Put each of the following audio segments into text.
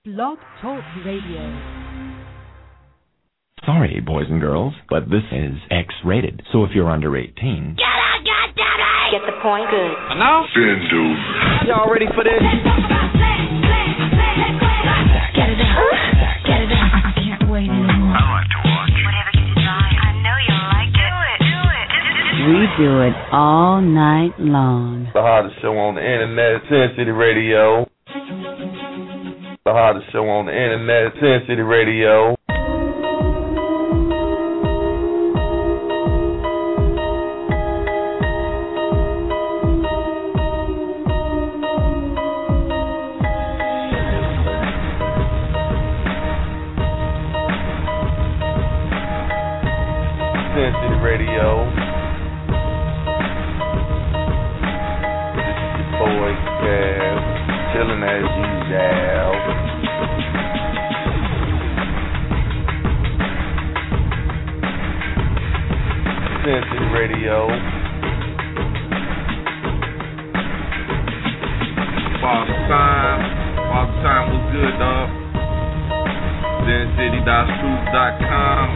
Blog Talk Radio. Sorry, boys and girls, but this is X-rated. So if you're under 18... Get out, goddammit! Get the point? Good. Now? Y'all ready for this? Get it out. Get it out. I can't wait anymore. I like to watch. Whatever you desire. I know you'll like it. Do it. We do it all night long. The hottest show on the internet, Sin City Radio. The hottest show on the internet, Sin City Radio. Sin City Radio. This is your boy Cav, chilling as usual. Sin City Radio. Father Time was good, dog. ZenCity.Truth.com.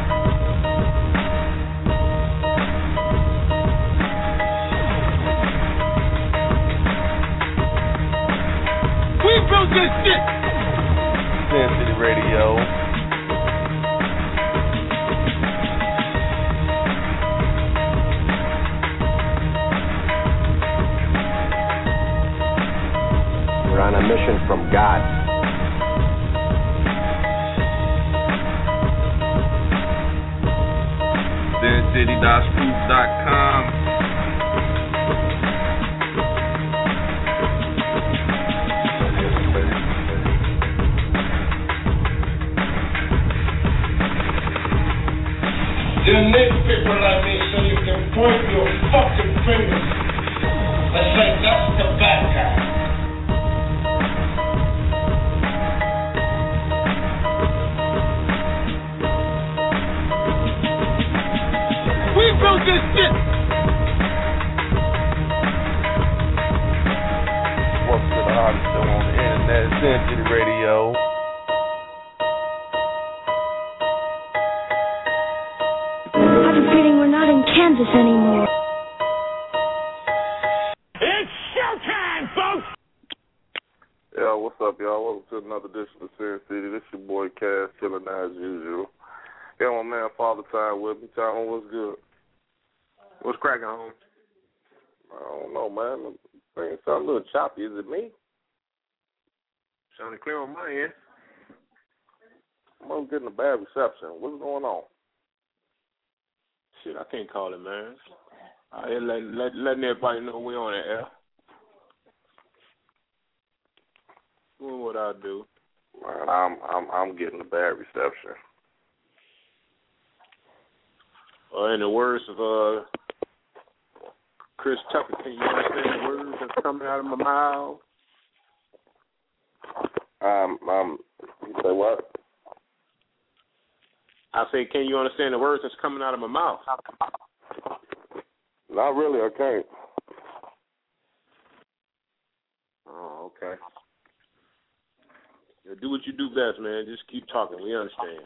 We built this shit! Sin City Radio. We're on a mission from God. ZenCity.Truth.com. You need people like me so you can point your fucking fingers and say that's the bad guy. We built this shit! Welcome to the hottest show on the internet, Sin City Radio. I have a feeling we're not in Kansas anymore. It's showtime, folks! Yeah, what's up, y'all? Welcome to another edition of Sin City. This your boy Cass, chilling as usual. Yeah, my man Father Time with me. Time, what's good? What's cracking, home? I don't know, man. It sounds a little choppy. Is it me? Sounding clear on my end. I'm getting a bad reception. What's going on? Shit, I can't call it, man. Letting everybody know we're on the air. Doing what I do. Man, I'm getting a bad reception. In the words of Chris Tucker, can you understand the words that's coming out of my mouth? You say what? I say, can you understand the words that's coming out of my mouth? Not really, I can't. Oh, okay. Yeah, do what you do best, man. Just keep talking. We understand.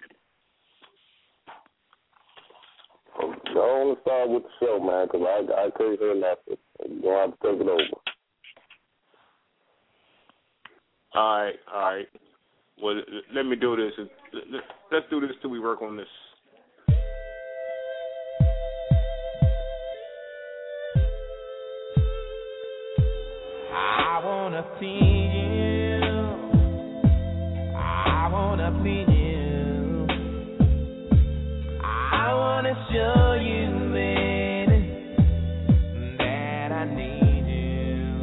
I want to start with the show, man, because I couldn't hear nothing. You're going to have to take it over. All right. Well, let me do this. Let's do this till we work on this. I want to see you. I want to please you. I want to show you, baby, that I need you.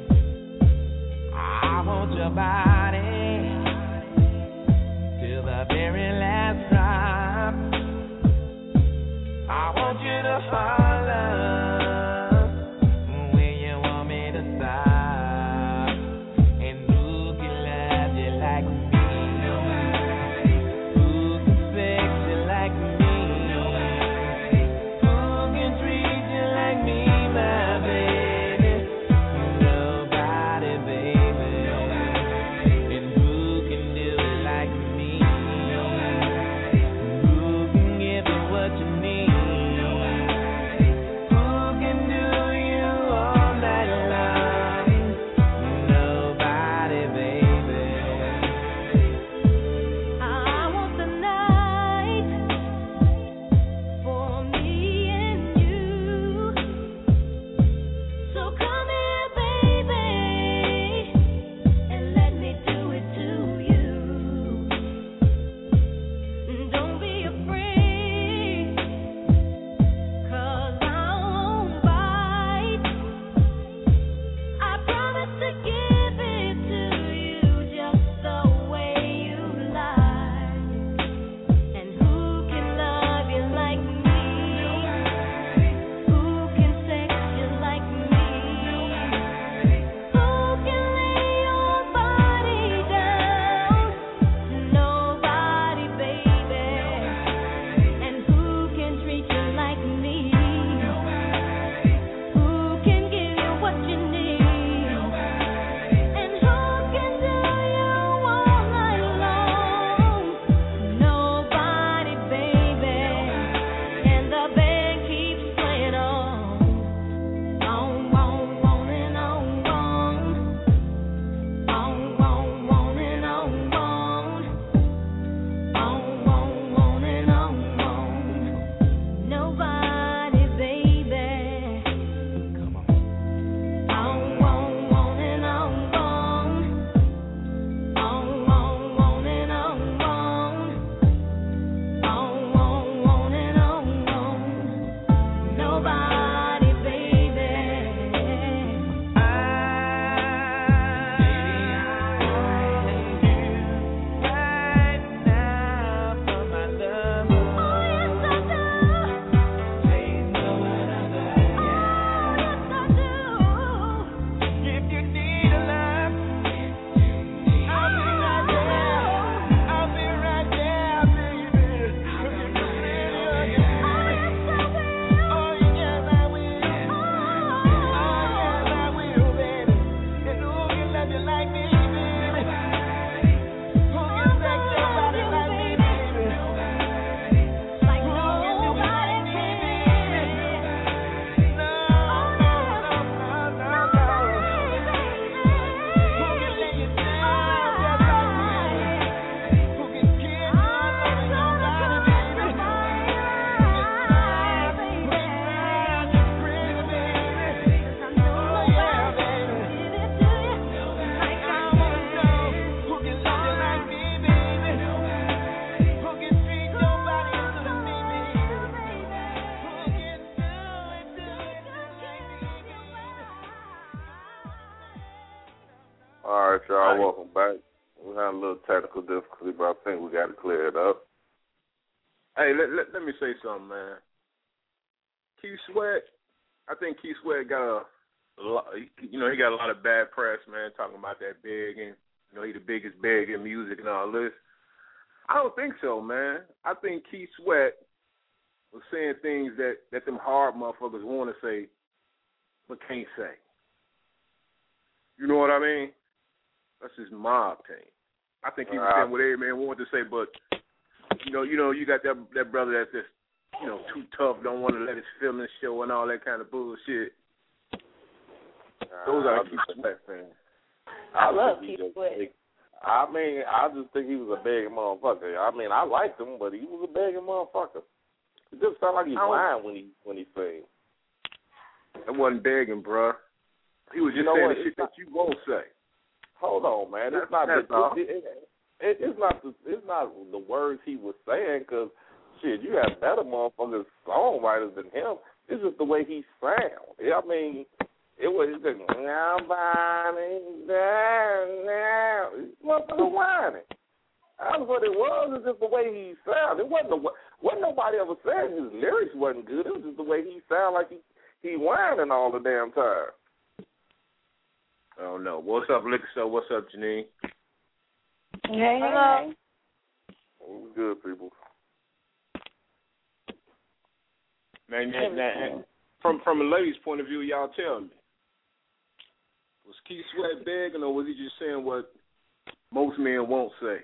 I want your body till the very last drop. I want you to follow when you want me to stop. And who can love you like me? Who can fix you like me? Who can treat you like me, my baby? Nobody, baby. And who welcome back. We had a little technical difficulty, but I think we got to clear it up. Hey, let me say something, man. Keith Sweat, I think Keith Sweat got a lot, he got a lot of bad press, man, talking about that begging. He the biggest beg in music and all this. I don't think so, man. I think Keith Sweat was saying things that them hard motherfuckers want to say but can't say. You know what I mean? That's his mob thing. I think he was saying what every man wanted to say, but you got that brother that's just too tough, don't want to let his feelings show and all that kind of bullshit. Those are the Keith Sweat fans. I love Keith Sweat. I mean, I just think he was a begging motherfucker. I mean, I liked him, but he was a begging motherfucker. It just sounded like he whined when he sang. That wasn't begging, bruh. He was just saying the shit that you won't say. Hold on, man. It's not the words he was saying, because shit, you have better motherfuckers, songwriters than him. It's just the way he sounds. I mean, it was just motherfucker whining. That's what it was. It's just the way he sounded. It wasn't nobody ever said his lyrics wasn't good. It was just the way he sounded, like he whining all the damn time. I don't know. What's up, Liquor Store? What's up, Janine? Hey, hello. What's good, people? Man, from a lady's point of view, y'all tell me. Was Keith Sweat begging, or was he just saying what most men won't say?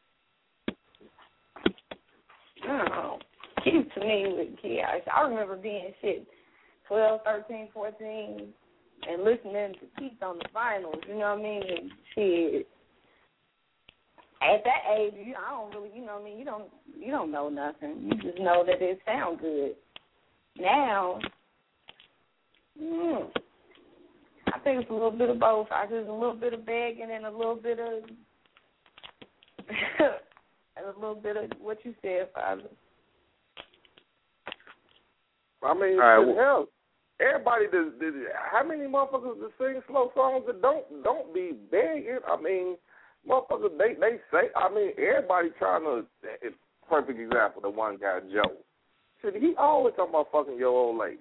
I don't know. Keith, to me, I remember being 12, 13, 14, and listening to Keith on the vinyls, you know what I mean? And shit. At that age, I don't really, you know what I mean? You don't know nothing. You just know that it sounds good. Now, I think it's a little bit of both. I just a little bit of begging and a little bit of what you said, Father. I mean, hell, everybody does. How many motherfuckers that sing slow songs that don't be begging? I mean, motherfuckers, they say. I mean, everybody trying to. Perfect example, the one guy Joe. Shit, he always talking about fucking your old lady.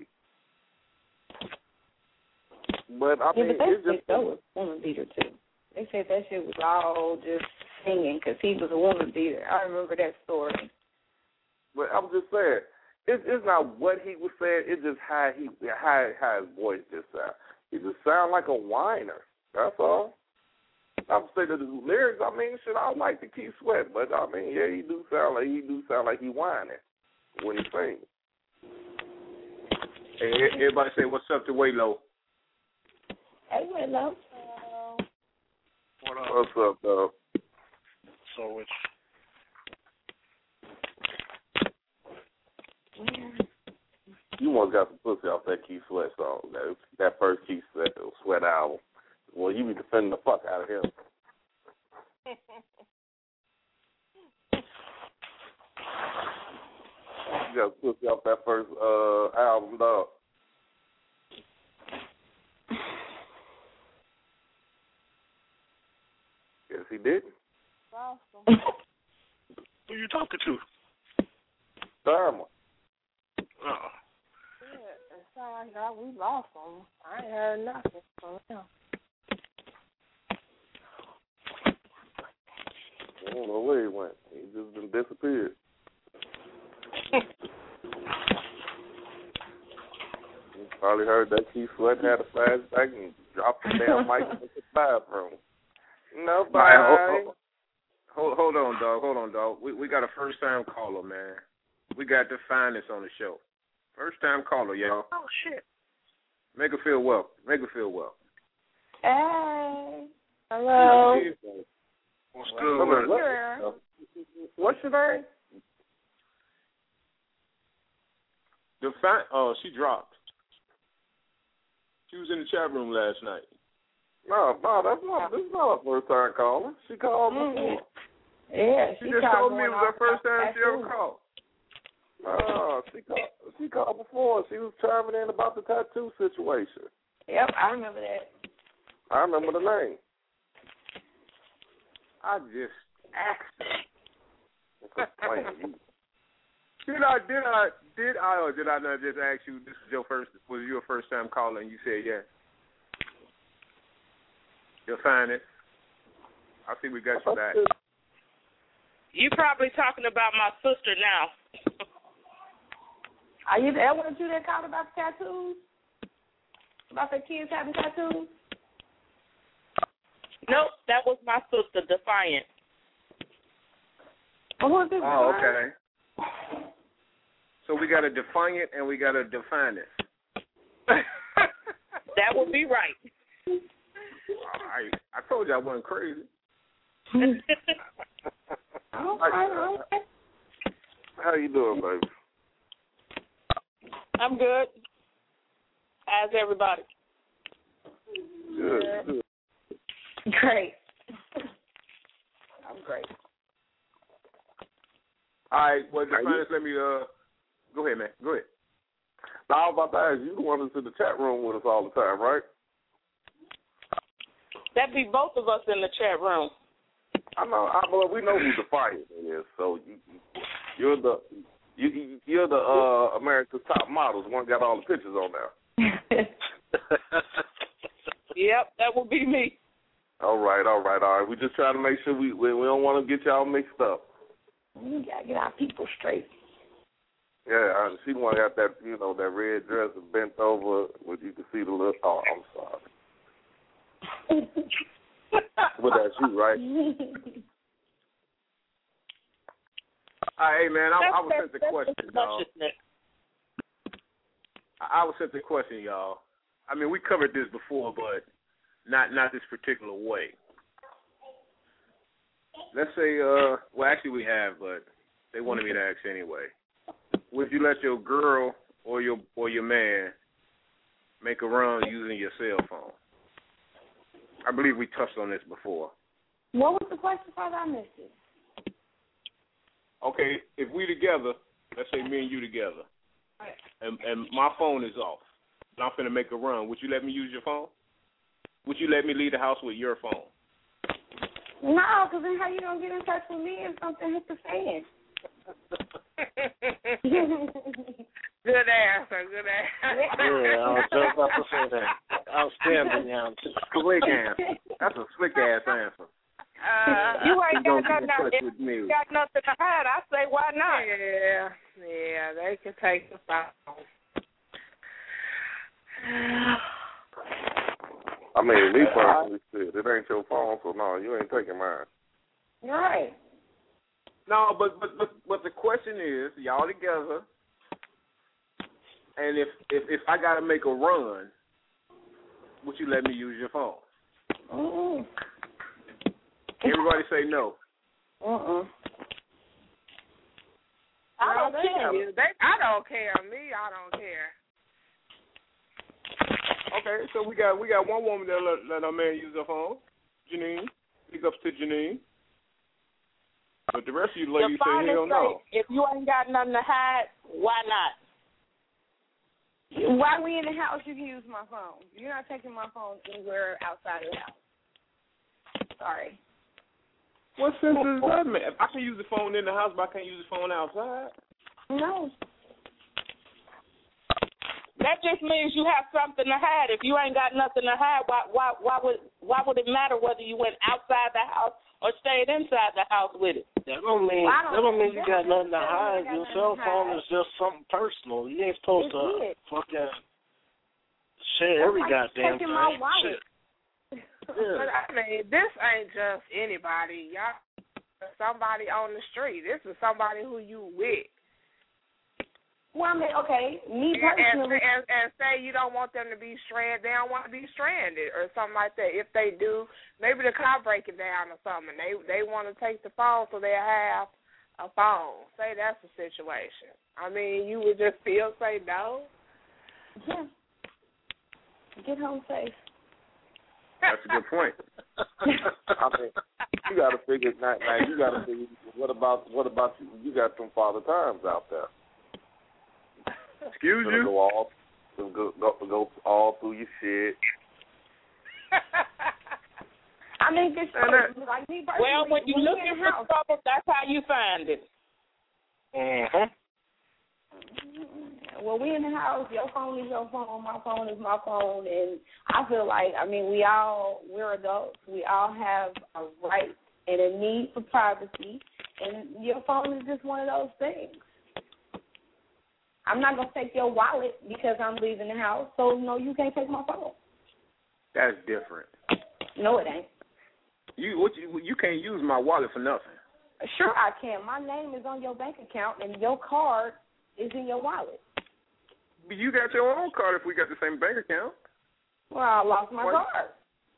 But I mean, it's just that was woman beater too. They said that shit was all just singing because he was a woman beater. I remember that story. But I'm just saying, it's not what he was saying. It's just how his voice just sounds. He just sound like a whiner. That's all. I'm saying that his lyrics. I mean, shit, I like to Keith Sweat, but I mean, yeah, he do sound like he whining when he sings. Hey, everybody say what's up to Waylo. Hey, Waylo. What's up, though? So it's. You must got some pussy off that Keith Sweat song. That first Keith Sweat album. Well, you be defending the fuck out of him. You got pussy off that first album, dog. Yes, he did. Awesome. Who you talking to? Therma. Oh. Yeah, it sounds like we lost him. I ain't heard nothing from him. I don't know where he went. He just been disappeared. You probably heard that Keith Sweat had a flashback and dropped the damn mic in the bathroom. Nobody. Right, hold on, dog. We got a first-time caller, man. We got the finest on the show. First-time caller, y'all. Oh, shit. Make her feel welcome. Hey. Hello. What's good? What's your name? She dropped. She was in the chat room last night. No, this is not a first time caller. She called before. Yeah, she just told me it was her first time she ever called. No, she called before. She was chiming in about the tattoo situation. Yep, I remember that. I remember the name. I just asked him. Explain. Did I or did I not just ask you? This was your first time calling? And you said yes. You'll find it. I see we got you back. You probably talking about my sister now. Are you there? Weren't you that called about the tattoos? About the kids having tattoos? Nope, that was my sister, Defiant. Oh, okay. So we got a Defiant and we got a Defiant. That would be right. I told you I wasn't crazy. Okay. How you doing, baby? I'm good. How's everybody? Good. Great. I'm great. All right, well, Defiant, let me, go ahead, man. Go ahead. Now, I was about to ask you, the one that's in the chat room with us all the time, right? That'd be both of us in the chat room. I know. We know who Defiant is. So you're the America's Top Models. One got all the pictures on there. Yep, that would be me. All right. We just try to make sure we don't want to get y'all mixed up. We gotta get our people straight. Yeah, she one got that that red dress and bent over, where you can see the little. Oh, I'm sorry. But that's you, right? Hey, man, I was sent the question, dog. I was sent the question, y'all. I mean, we covered this before, but not this particular way. Let's say, well, actually we have, but they wanted me to ask anyway. Would you let your girl or your man make a run using your cell phone? I believe we touched on this before. What was the question, Father? I missed it. Okay, if we together, let's say me and you together, and my phone is off, and I'm finna make a run, would you let me use your phone? Would you let me leave the house with your phone? No, because then how you gonna get in touch with me if something hits the fan? Good answer. Yeah, I was just about to say that. Outstanding answer. Slick answer. That's a slick ass answer. You ain't got nothing to hide. I say, why not? Yeah, they can take the phone. I mean, me personally, it ain't your phone, so no, you ain't taking mine. Right. No, but the question is, y'all together, and if I gotta make a run, would you let me use your phone? Everybody say no. I don't care. I don't care. Me, I don't care. Okay, so we got one woman that let our man use her phone, Janine. Big ups to Janine. But the rest of you ladies say hell no. If you ain't got nothing to hide, why not? While we in the house, you can use my phone. You're not taking my phone anywhere outside of the house. Sorry. What sense does that make? If I can use the phone in the house, but I can't use the phone outside? No. That just means you have something to hide. If you ain't got nothing to hide, why would it matter whether you went outside the house or stayed inside the house with it? That don't mean you got nothing to hide. Your cell phone is just something personal. You ain't supposed to fucking share every goddamn thing. My wallet. Yeah. But I mean, this ain't just anybody. Y'all, somebody on the street. This is somebody who you with. Well, I mean, okay, me personally. And say you don't want them to be stranded. They don't want to be stranded or something like that. If they do, maybe the car breaking down or something. They want to take the phone so they have a phone. Say that's the situation. I mean, you would just still say no? Yeah. Get home safe. That's a good point. I mean, you got to figure now. You got to figure what about you? You got some Father Times out there. Excuse you? Go all through your shit. I I mean, it's true. Like me personally, well, when you're looking for trouble, that's how you find it. Mhm. Well, we in the house. Your phone is your phone. My phone is my phone, and I feel like, I mean, we're adults. We all have a right and a need for privacy, and your phone is just one of those things. I'm not gonna take your wallet because I'm leaving the house, so no, you can't take my phone. That's different. No, it ain't. You can't use my wallet for nothing. Sure, I can. My name is on your bank account, and your card is in your wallet. You got your own card if we got the same bank account. Well, I lost my card.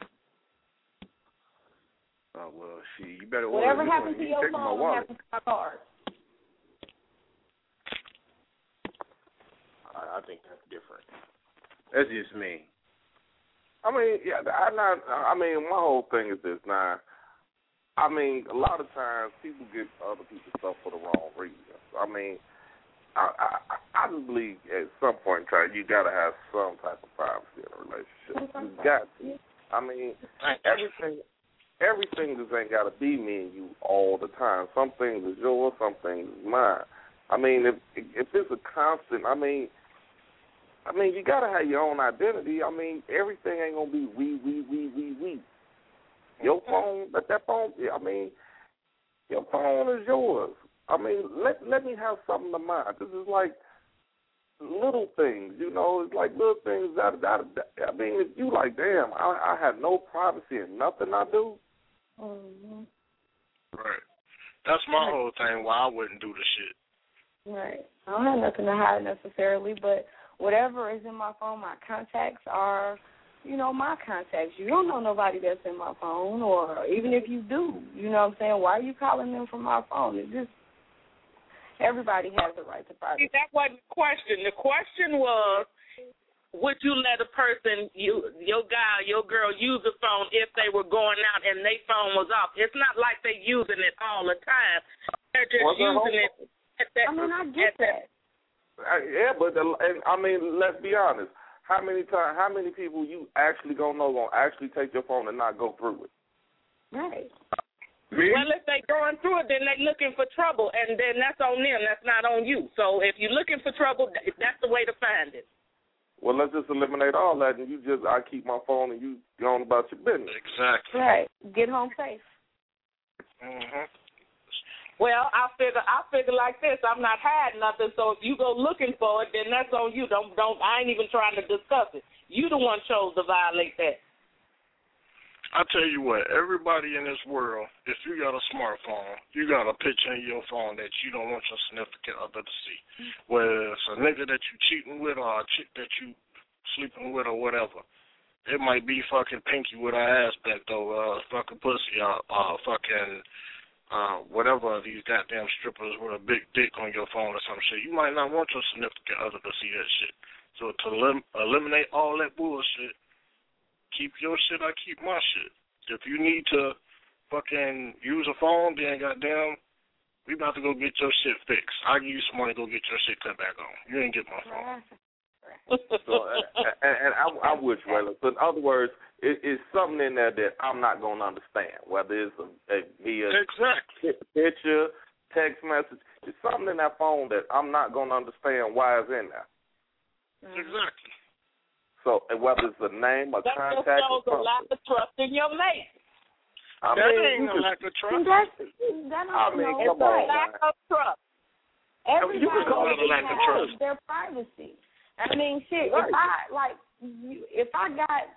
Oh, well, shit, you better whatever order happens to you your phone happens to my card. I think that's different. That's just me. I mean, yeah, I mean, my whole thing is this now. I mean, a lot of times people get other people's stuff for the wrong reasons. I mean, I just believe at some point in time you got to have some type of privacy in a relationship. You got to. I mean, everything just ain't got to be me and you all the time. Some things is yours, some things is mine. I mean, if it's a constant, I mean, you got to have your own identity. I mean, everything ain't going to be we. Your phone, but that phone, I mean, your phone is yours. I mean, let me have something of mine. This is like little things, you know. It's like little things. I mean, if you like, damn, I have no privacy in nothing I do. Mm-hmm. Right. That's my whole thing why I wouldn't do the shit. Right. I don't have nothing to hide necessarily, but whatever is in my phone, my contacts are, you know, my contacts. You don't know nobody that's in my phone, or even if you do, you know what I'm saying, why are you calling them from my phone? It's just, everybody has the right to privacy. See, that wasn't the question. The question was, would you let a person, your guy, your girl, use the phone if they were going out and their phone was off? It's not like they're using it all the time. They're just using it. I mean, I get that. Yeah, but I mean, let's be honest. How many people you actually gonna actually take your phone and not go through it? Right. Me? Well, if they going through it, then they're looking for trouble, and then that's on them. That's not on you. So if you're looking for trouble, that's the way to find it. Well, let's just eliminate all that, and I keep my phone, and you go on about your business. Exactly. Right. Get home safe. Mhm. Well, I figure like this. I'm not hiding nothing, so if you go looking for it, then that's on you. Don't. I ain't even trying to discuss it. You the one chose to violate that. I tell you what, everybody in this world, if you got a smartphone, you got a picture in your phone that you don't want your significant other to see. Whether it's a nigga that you cheating with or a chick that you sleeping with or whatever. It might be fucking Pinky with her ass back though, fucking pussy or fucking whatever of these goddamn strippers with a big dick on your phone or some shit. You might not want your significant other to see that shit. So to eliminate all that bullshit, keep your shit, I keep my shit. If you need to fucking use a phone, then goddamn, we about to go get your shit fixed. I'll give you some money to go get your shit cut back on. You ain't get my phone. So, and I would, Rayla. So in other words, it's something in there that I'm not going to understand, whether it's via picture, text message. It's something in that phone that I'm not going to understand why it's in there. Exactly. So whether it's a name, a contact, that shows a lack of trust in your mate. I that mean, ain't a lack of trust. It's a lack of trust. Everybody you can call it a lack of trust. Their privacy. I mean, shit. Right. If I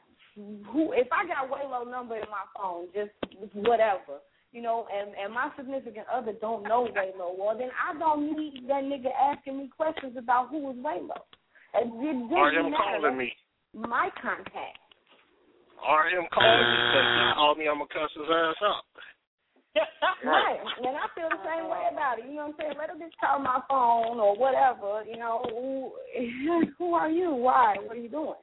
got Waylo's number in my phone, just whatever, you know, and my significant other don't know Waylo, well then I don't need that nigga asking me questions about who is Waylo. Or him calling me. My contact. Or him calling me because he called me, I'm going to cuss his ass out. Right. And I feel the same way about it. You know what I'm saying? Let him just call my phone or whatever, you know. Who are you? Why? What are you doing?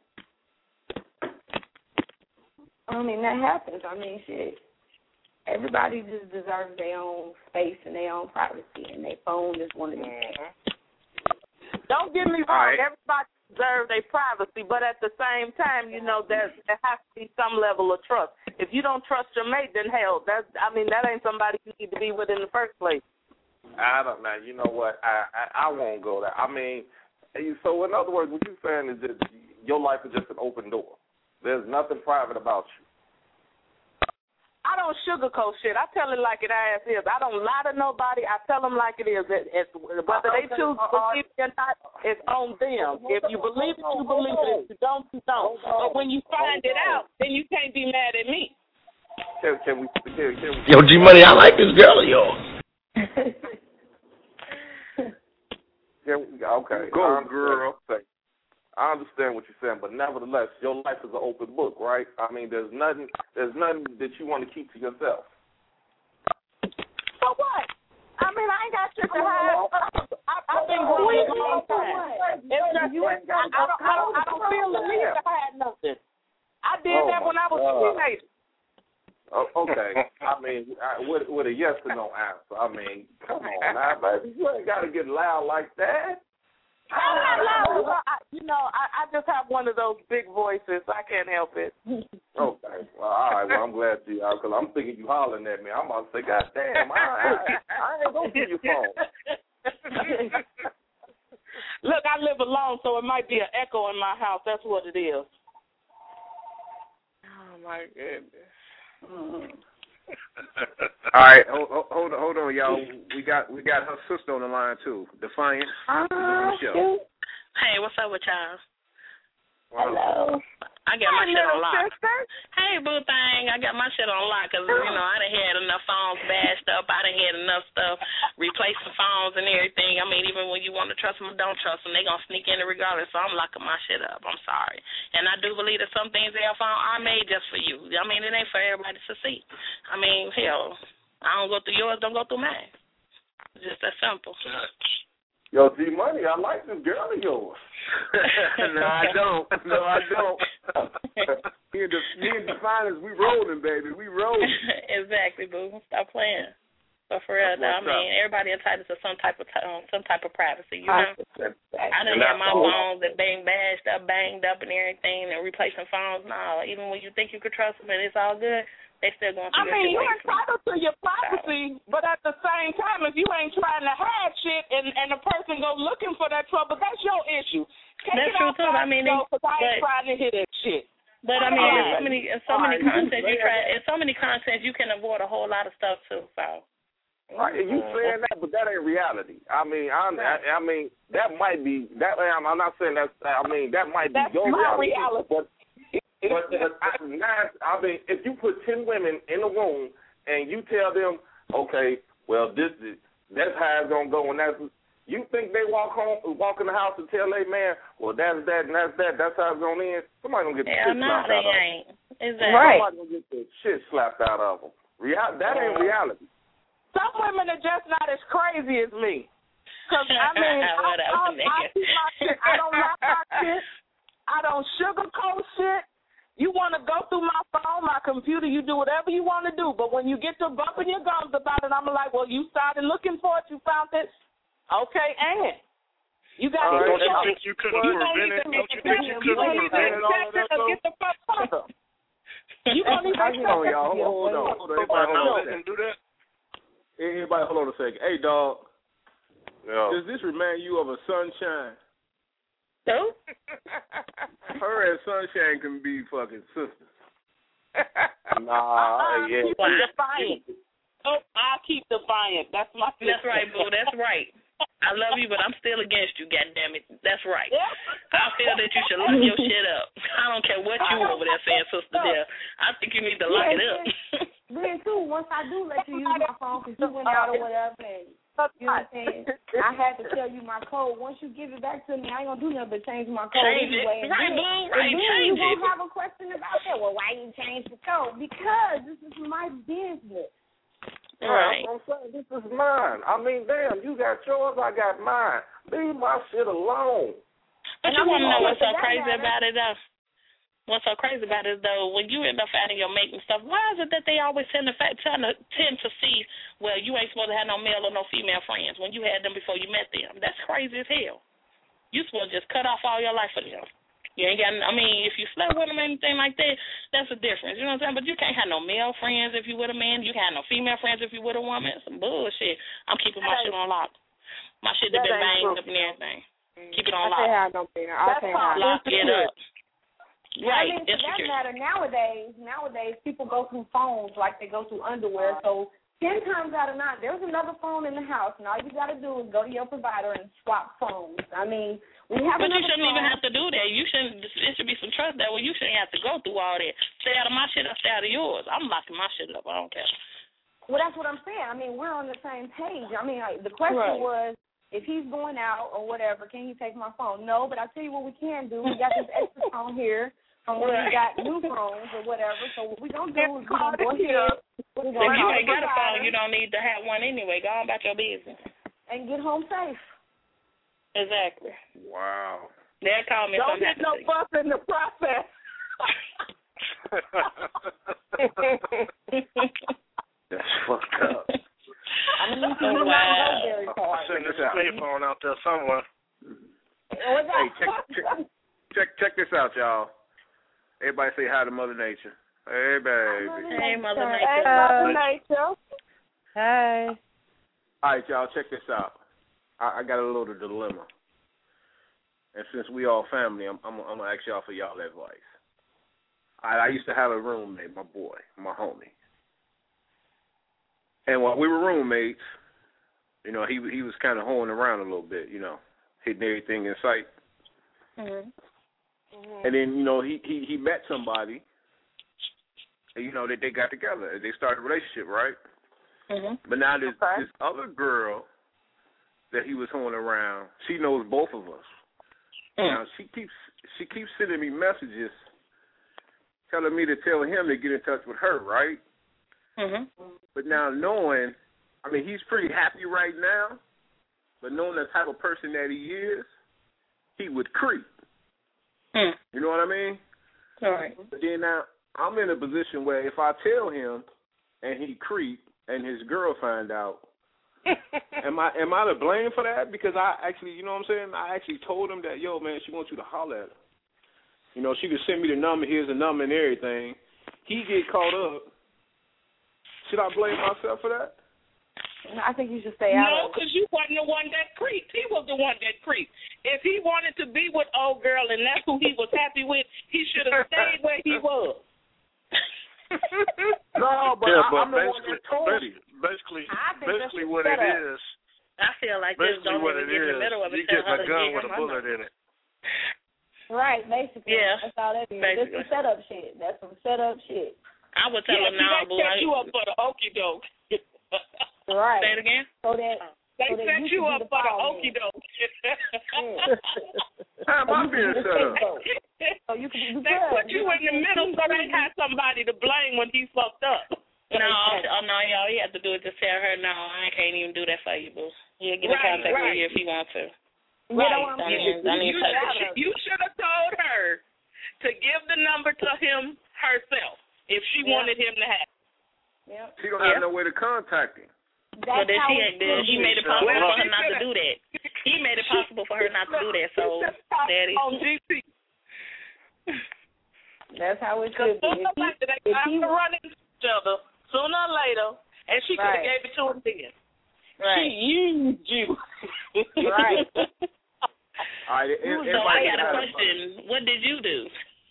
I mean, that happens. I mean, shit. Everybody just deserves their own space and their own privacy, and their phone is one of these things. Don't get me wrong. Everybody deserve their privacy, but at the same time, you know, there has to be some level of trust. If you don't trust your mate, then hell, that ain't somebody you need to be with in the first place. I don't know. You know what? I won't go there. I mean, so in other words, what you're saying is that your life is just an open door. There's nothing private about you. I don't sugarcoat shit. I tell it like it as is. I don't lie to nobody. I tell them like it is. Whether they choose to believe it or not, it's on them. If you believe it, you believe it. If you don't, you don't. But when you find it out, then you can't be mad at me. Can we Yo, G-Money, I like this girl of yours. Okay. Go, girl. I understand what you're saying, but nevertheless, your life is an open book, right? I mean, there's nothing that you want to keep to yourself. So what? I mean, I ain't got shit to hide. I've been growing a long time. I don't feel the need to hide nothing. I did that when I was a teenager. Okay. I mean, with a yes or no answer. I mean, come on now, baby. You ain't got to get loud like that. I'm not loud. I just have one of those big voices. I can't help it. Okay. Well, all right. Well, I'm glad you are, because I'm thinking you hollering at me. I'm about to say, God damn, I ain't going to give you your phone. Look, I live alone, so it might be an echo in my house. That's what it is. Oh, my goodness. All right, hold on, y'all. We got her sister on the line too, Defiant. Hey, what's up with y'all? Hello. I got my shit on lock. Sister? Hey, boo thing, I got my shit on lock because, you know, I done had enough phones bashed up. I done had enough stuff, replacing phones and everything. I mean, even when you want to trust them or don't trust them, they going to sneak in regardless, so I'm locking my shit up. I'm sorry. And I do believe that some things they found are made just for you. I mean, it ain't for everybody to see. I mean, hell, I don't go through yours, don't go through mine. It's just that simple. Yo, G-Money, I like this girl of yours. No, I don't. Me and Defiance, we rolling, baby. We rolling. Exactly, boo. Stop playing. But for real, though, I mean, everybody entitled to some type of privacy, you know? I done had my phones that banged up, and everything, and replacing phones. No, even when you think you could trust them and it's all good, they still going through your situation. You're entitled to your privacy, but at the same time, if you ain't trying to hide shit and a person go looking for that trouble, that's your issue. That's true, too. I mean, because I ain't trying to hear that shit. But, I mean, so many content you try, and so many content you can avoid a whole lot of stuff, too, so. Right, you saying that, but that ain't reality. I mean, that might be that. I'm not saying that. I mean, that might be your reality. But I mean, if you put 10 women in a room and you tell them, okay, well, that's how it's gonna go, and you think they walk in the house and tell their man, well, that's that and that's that. That's how it's gonna end. Somebody gonna get the shit slapped out of them. Exactly. Right. Somebody gonna get the shit slapped out of them. That ain't reality. Some women are just not as crazy as me. Because, I mean, I keep my shit. I don't lie about shit. I don't sugarcoat shit. You want to go through my phone, my computer, you do whatever you want to do. But when you get to bumping your gums about it, I'm like, well, you started looking for it, you found it. Okay, and you got to don't you think you could have prevented? Don't you think you could have prevented all of that, though? Get the fuck further. You don't even hold on, y'all. Hold on. Everybody do that. Everybody, hold on a second. Hey, dog. Yeah. Does this remind you of a Sunshine? Who? Her and Sunshine can be fucking sisters. Nah, yeah. Keep defiant. Oh, I'll keep defiant. That's my sister. That's right, boo. That's right. I love you, but I'm still against you, goddammit. That's right. I feel that you should lock your shit up. I don't care what you over there saying, sister there. I think you need to lock it up. Then, too, once I do let you use my phone because you went out or whatever, and you know what I'm saying, I had to tell you my code. Once you give it back to me, I ain't going to do nothing but change my code anyway. And then you're going to have a question about that. Well, why you change the code? Because this is my business. Right. I'm saying, this is mine. I mean, damn, you got yours, I got mine. Leave my shit alone. But you want to know what's so crazy about it, though? What's so crazy about it, though, when you end up finding your mate and stuff, why is it that they always tend to see, well, you ain't supposed to have no male or no female friends when you had them before you met them? That's crazy as hell. You supposed to just cut off all your life for them. You ain't got. I mean, if you slept with them or anything like that, that's a difference. You know what I'm saying? But you can't have no male friends if you with a man. You can't have no female friends if you with a woman. It's some bullshit. I'm keeping my shit on lock. My shit has been banged up and everything. Keep it on lock. I can't have lock it up. Right. I mean, for that matter, nowadays people go through phones like they go through underwear. So 10 times out of 9, there's another phone in the house, and all you got to do is go to your provider and swap phones. I mean, we have. But you shouldn't even have to do that. You shouldn't. It should be some trust that way. You shouldn't have to go through all that. Stay out of my shit. I'll stay out of yours. I'm locking my shit up. I don't care. Well, that's what I'm saying. I mean, we're on the same page. I mean, the question was, if he's going out or whatever, can he take my phone? No, but I'll tell you what we can do. We got this extra phone here from when we got new phones or whatever. So what we're going to do is we're going to go ahead. If you ain't got a phone, you don't need to have one anyway. Go on about your business. And get home safe. Exactly. Wow. They'll call me don't get no fuss in the process. That's fucked up. I mean, wow. I'm sending this payphone out there somewhere. Hey, check this out, y'all. Everybody say hi to Mother Nature. Hey, baby. Hey, Mother Nature. Hey, Mother Nature. Hey. All right, y'all, check this out. I got a little dilemma. And since we all family, I'm going to ask y'all for y'all advice. I used to have a roommate, my boy, my homie. And while we were roommates, you know, he was kind of hoeing around a little bit, you know, hitting everything in sight. Mm-hmm. And then, you know, he met somebody, and, you know, they got together. They started a relationship, right? Mm-hmm. But now this other girl that he was hoeing around, she knows both of us. Now, she keeps sending me messages telling me to tell him to get in touch with her, right? Mm-hmm. But now knowing, I mean, he's pretty happy right now, but knowing the type of person that he is, he would creep. You know what I mean? All right. But then now, I'm in a position where if I tell him and he creep and his girl find out, am I to blame for that? Because I actually, you know what I'm saying? I actually told him that, yo, man, she wants you to holler at her. You know, she could send me the number, here's the number and everything. He get caught up. Should I blame myself for that? I think you should stay out. No, because you wasn't the one that creeped. He was the one that creeped. If he wanted to be with old girl and that's who he was happy with, he should have stayed where he was. No, but I'm basically what it is. I feel like this don't even get in the middle of it. You get a gun with a bullet in it. Right, basically. Yeah. That's all that is. That's some setup shit. That's some setup shit. I would tell him now, boo. They set you up for the okie doke. Right. Say it again? So that they set you up for the okie doke. How am I being set up? So you can be They put you in the middle so they have somebody to blame when he's fucked up. No, y'all. He have to do it to tell her, no, I can't even do that for you, boo. He'll get in contact with you if he wants to. You should have told her to give the number to him herself if she wanted him to have. Yep. She don't have no way to contact him. Well, then he made it possible for her not to do that. He made it possible for her not to do that. So that is. That's how it should be. They got to run into each other sooner or later, and she could have gave it to him then. Right. She used you. Right. All right. So I got a question. What did you do?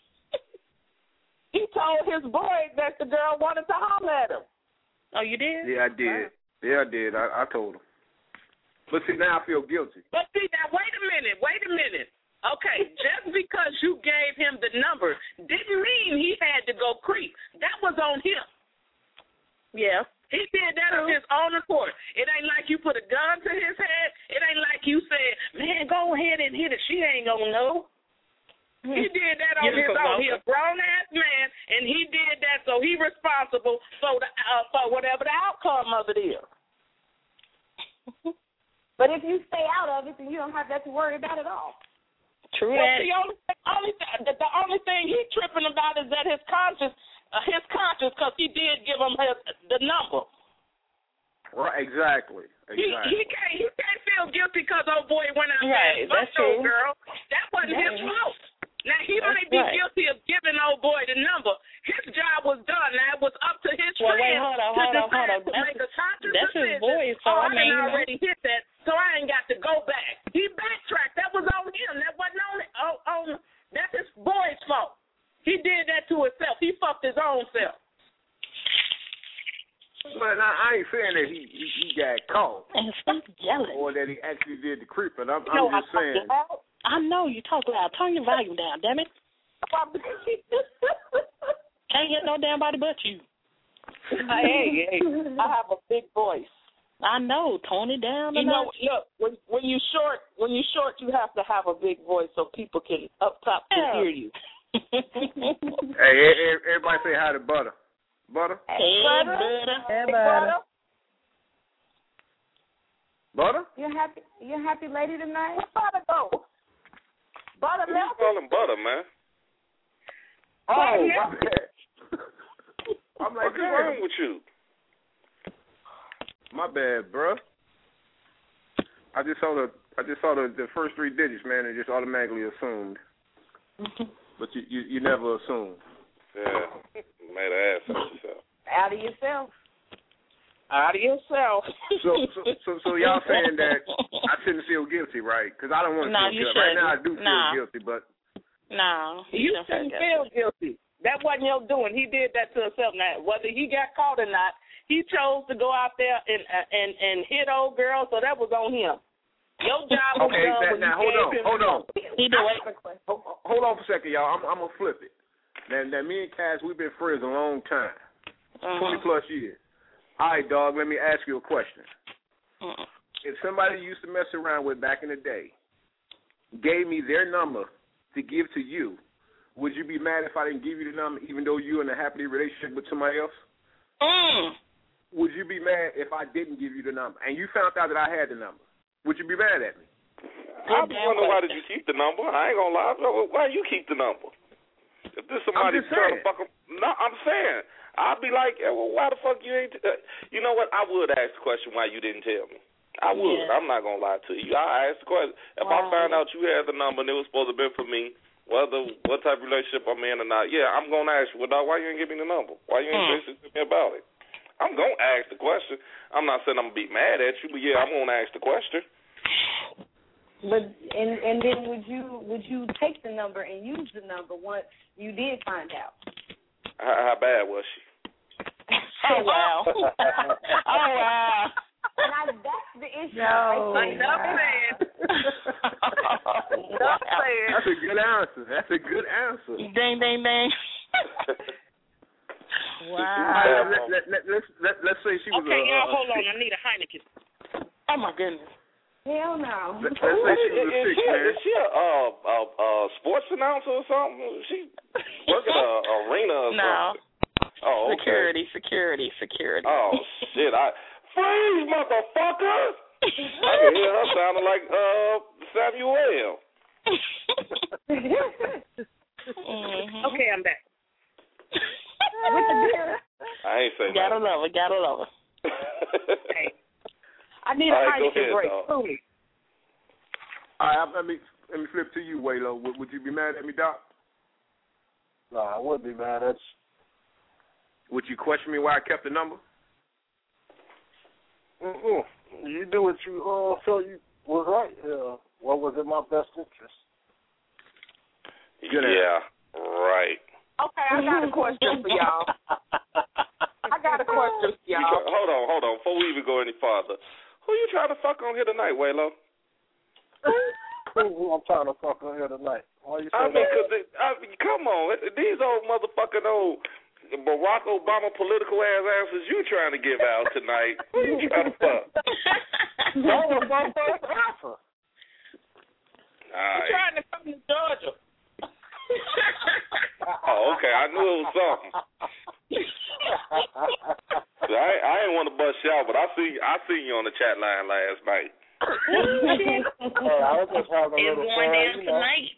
He told his boy that the girl wanted to holler at him. Oh, you did? Yeah, I did. Right. Yeah, I did. I told him. But see, now I feel guilty. But see, now, wait a minute. Okay, just because you gave him the number didn't mean he had to go creep. That was on him. Yeah. He did that of his own accord. It ain't like you put a gun to his head. It ain't like you said, man, go ahead and hit it. She ain't going to know. He did that on his own. He a grown-ass man, and he did that, so he responsible for whatever the outcome of it is. But if you stay out of it, then you don't have that to worry about at all. True. Well, the only thing he's tripping about is that his conscience, because he did give him the number. Right, exactly. He can't feel guilty because old boy went out there and That's fucked old true. girl. That wasn't his fault. Now, he might be guilty of giving old boy the number. His job was done. Now, it was up to his friend to decide to make a conscious That's decision. his voice, so I mean, I already hit that, so I ain't got to go back. He backtracked. That was on him. That wasn't on that's his boy's fault. He did that to himself. He fucked his own self. But I ain't saying that he got caught. And stop yelling. Or that he actually did the creeping. I'm No, just saying. I know you talk loud. Turn your volume down, damn it. Can't hear no damn body but you. Hey, I have a big voice. I know. Tone it down. You know, look, when you short, you have to have a big voice so people can up top can hear you. Hey, everybody say hi to Butter. Butter? Hey, Butter. Hey, Butter. Butter? You happy lady tonight? Where Butter go? Butter Who you calling Butter, man? Oh, my bad. I'm like, what's wrong with you? My bad, bro. I just saw the first three digits, man, and just automatically assumed. But you never assumed. Yeah, made an ass out of yourself. Out of yourself. Out of yourself. So y'all saying that I shouldn't feel guilty, right? Because I don't want to feel guilty. Right now I do feel guilty, but no, you shouldn't feel guilty. That wasn't your doing. He did that to himself. Now, whether he got caught or not, he chose to go out there and hit old girls, so that was on him. Your job was done. Now hold on. Hold on for a second, y'all. I'm gonna flip it. Now me and Cass, we've been friends a long time, 20 plus years. All right, dog. Let me ask you a question. If somebody you used to mess around with back in the day gave me their number to give to you, would you be mad if I didn't give you the number, even though you're in a happy relationship with somebody else? Would you be mad if I didn't give you the number and you found out that I had the number? Would you be mad at me? I'd be wondering why did you keep the number? I ain't gonna lie. Why you keep the number? If there's somebody trying to fuck him, no, I'm saying I'd be like, well, why the fuck you ain't? You know what? I would ask the question why you didn't tell me. I would. Yeah. I'm not gonna lie to you. I asked the question. If I found out you had the number and it was supposed to be for me, what type of relationship I'm in or not, yeah, I'm gonna ask you. Well, dog, why you ain't give me the number? Why you ain't say to me about it? I'm gonna ask the question. I'm not saying I'm gonna be mad at you, but yeah, I'm gonna ask the question. But and then would you take the number and use the number once you did find out? How bad was she? Oh wow! Oh wow! Now that's the issue. No, enough saying. Enough saying. That's a good answer. That's a good answer. Ding, ding, ding. Wow. Let's say she was okay, y'all, hold on. I need a Heineken. Oh my goodness. Hell no. Let's say she was a six, man. Is she a sports announcer or something? She working an arena or something? Oh, okay. Security. Oh, shit. Freeze, motherfucker! I can hear her sounding like Samuel. Okay, I'm back. With the beer. I ain't saying Gotta love her. Hey. I need a Heineken break. All right, let me flip to you, Waylo. Would you be mad at me, Doc? No, I wouldn't be mad at you. Would you question me why I kept the number? You do what you felt you was right. What was in my best interest? Yeah, right. Okay, I got a question for y'all. Hold on. Before we even go any farther, who you trying to fuck on here tonight, Waylo? Who I'm trying to fuck on here tonight? Why you say come on. These old motherfucking old Barack Obama political ass answers you trying to give out tonight. Who you trying to fuck? That was my first answer. I'm trying to come to Georgia. Oh, okay. I knew it was something. I ain't want to bust you out, but I seen you on the chat line last night. I was just having a little going down tonight.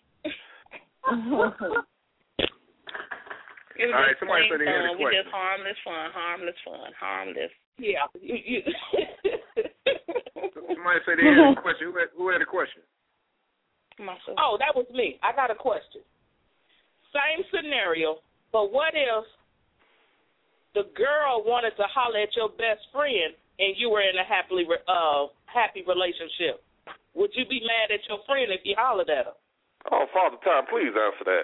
All right, somebody said they had a question. We just harmless fun. Yeah. Somebody said they had a question. Who had a question? Myself. Oh, that was me. I got a question. Same scenario, but what if the girl wanted to holler at your best friend and you were in a happy relationship? Would you be mad at your friend if you hollered at her? Oh, Father Time, please answer that.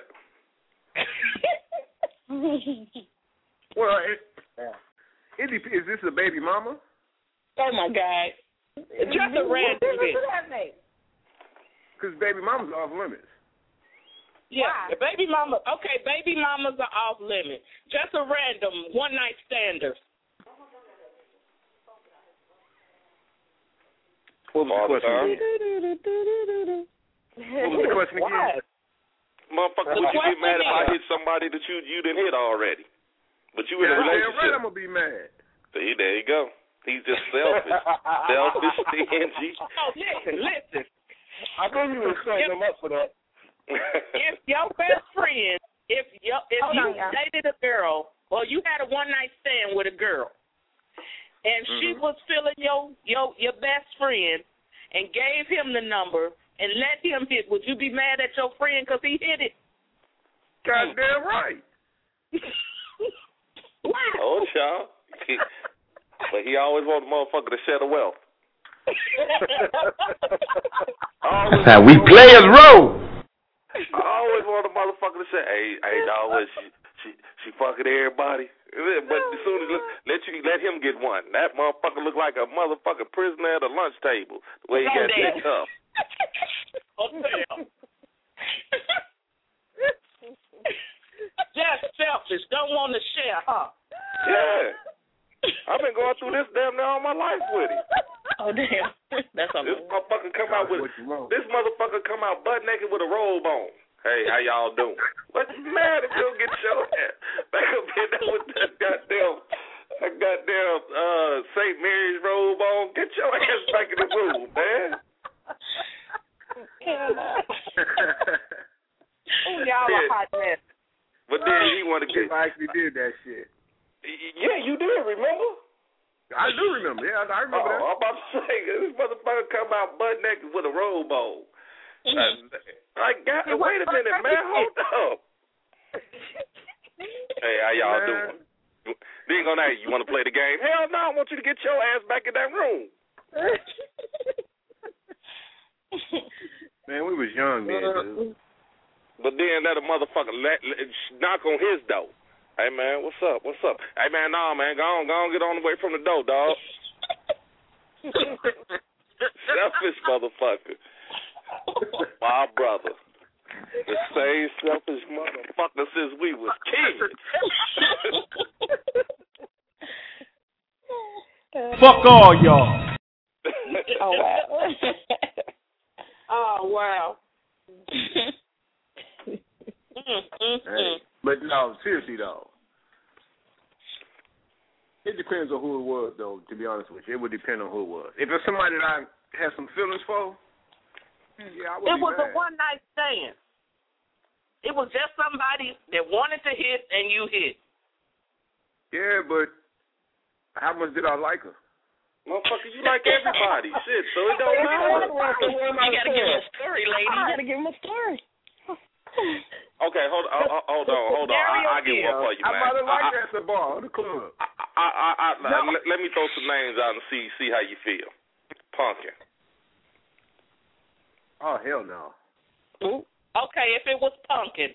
Well, is this a baby mama? Oh, my God. Just a random bitch. Because baby mamas are off limits. Yeah, the baby mama. Okay, baby mamas are off limits. Just a random one-night stander. What was the question again? What was the question again? Motherfucker, would you get mad if I hit somebody that you didn't hit already? But you in a relationship. Right, I'm going to be mad. See, there you go. He's just selfish. Selfish, stingy. Oh, listen. I knew you were setting them up for that. If your best friend, if you dated a girl, or you had a one-night stand with a girl, and she was feeling your best friend and gave him the number and let him hit, would you be mad at your friend because he hit it? Goddamn right. Oh, child. But he always want the motherfucker to share the wealth. That's how we play as roll. I always want a motherfucker to say, hey, dog, she fucking everybody. But as soon as let him get one. That motherfucker look like a motherfucking prisoner at a lunch table. The way he got picked up. Oh, damn. Just selfish. Don't want to share, huh? Yeah. I've been going through this damn near all my life with him. Oh, damn. That's this motherfucker come out butt naked with a robe on. Hey, how y'all doing? But man, if you'll get your ass back up in there with that goddamn St. Mary's robe on, get your ass back in the room, man. Y'all are hot mess. But then he wanted to get. I actually did that shit. Yeah, you did, remember? I do remember. Yeah, I remember that. I'm about to say, this motherfucker come out butt naked with a robe on. Wait a minute, man. Hold up. Hey, how y'all doing? They ain't gonna ask you want to play the game. Hell no, I want you to get your ass back in that room. Man, we was young then, dude. But then let a motherfucker knock on his door. Hey, man, what's up? Hey, man, nah, man, go on, get on the way from the door, dog. Selfish motherfucker. My brother. The same selfish motherfucker since we was kids. Fuck all y'all. Oh, wow. Oh, wow. Hey, but no, seriously though, it depends on who it was. Though, to be honest with you, it would depend on who it was. If it's somebody that I had some feelings for, yeah, I would. It was a one-night stand. It was just somebody that wanted to hit and you hit. Yeah, but how much did I like her? Motherfucker, you like everybody. Shit, so it don't matter. You gotta give him a story, lady. You gotta give him a story. Okay, hold on. I'll get one for you, man. I'm about to like at the bar, the club. Let me throw some names out and see how you feel. Punkin. Oh, hell no. Ooh. Okay, if it was Punkin.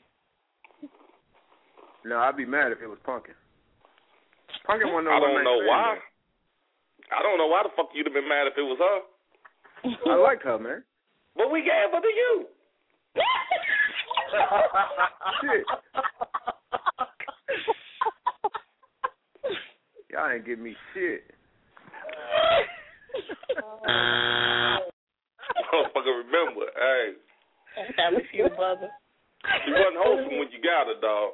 No, I'd be mad if it was Punkin. Punkin wasn't no I don't know why. Man. I don't know why the fuck you'd have been mad if it was her. I liked her, man. But we gave her to you. Shit. Y'all ain't give me shit. Motherfucker, remember, hey. That was you, brother. You wasn't wholesome when you got her, dog.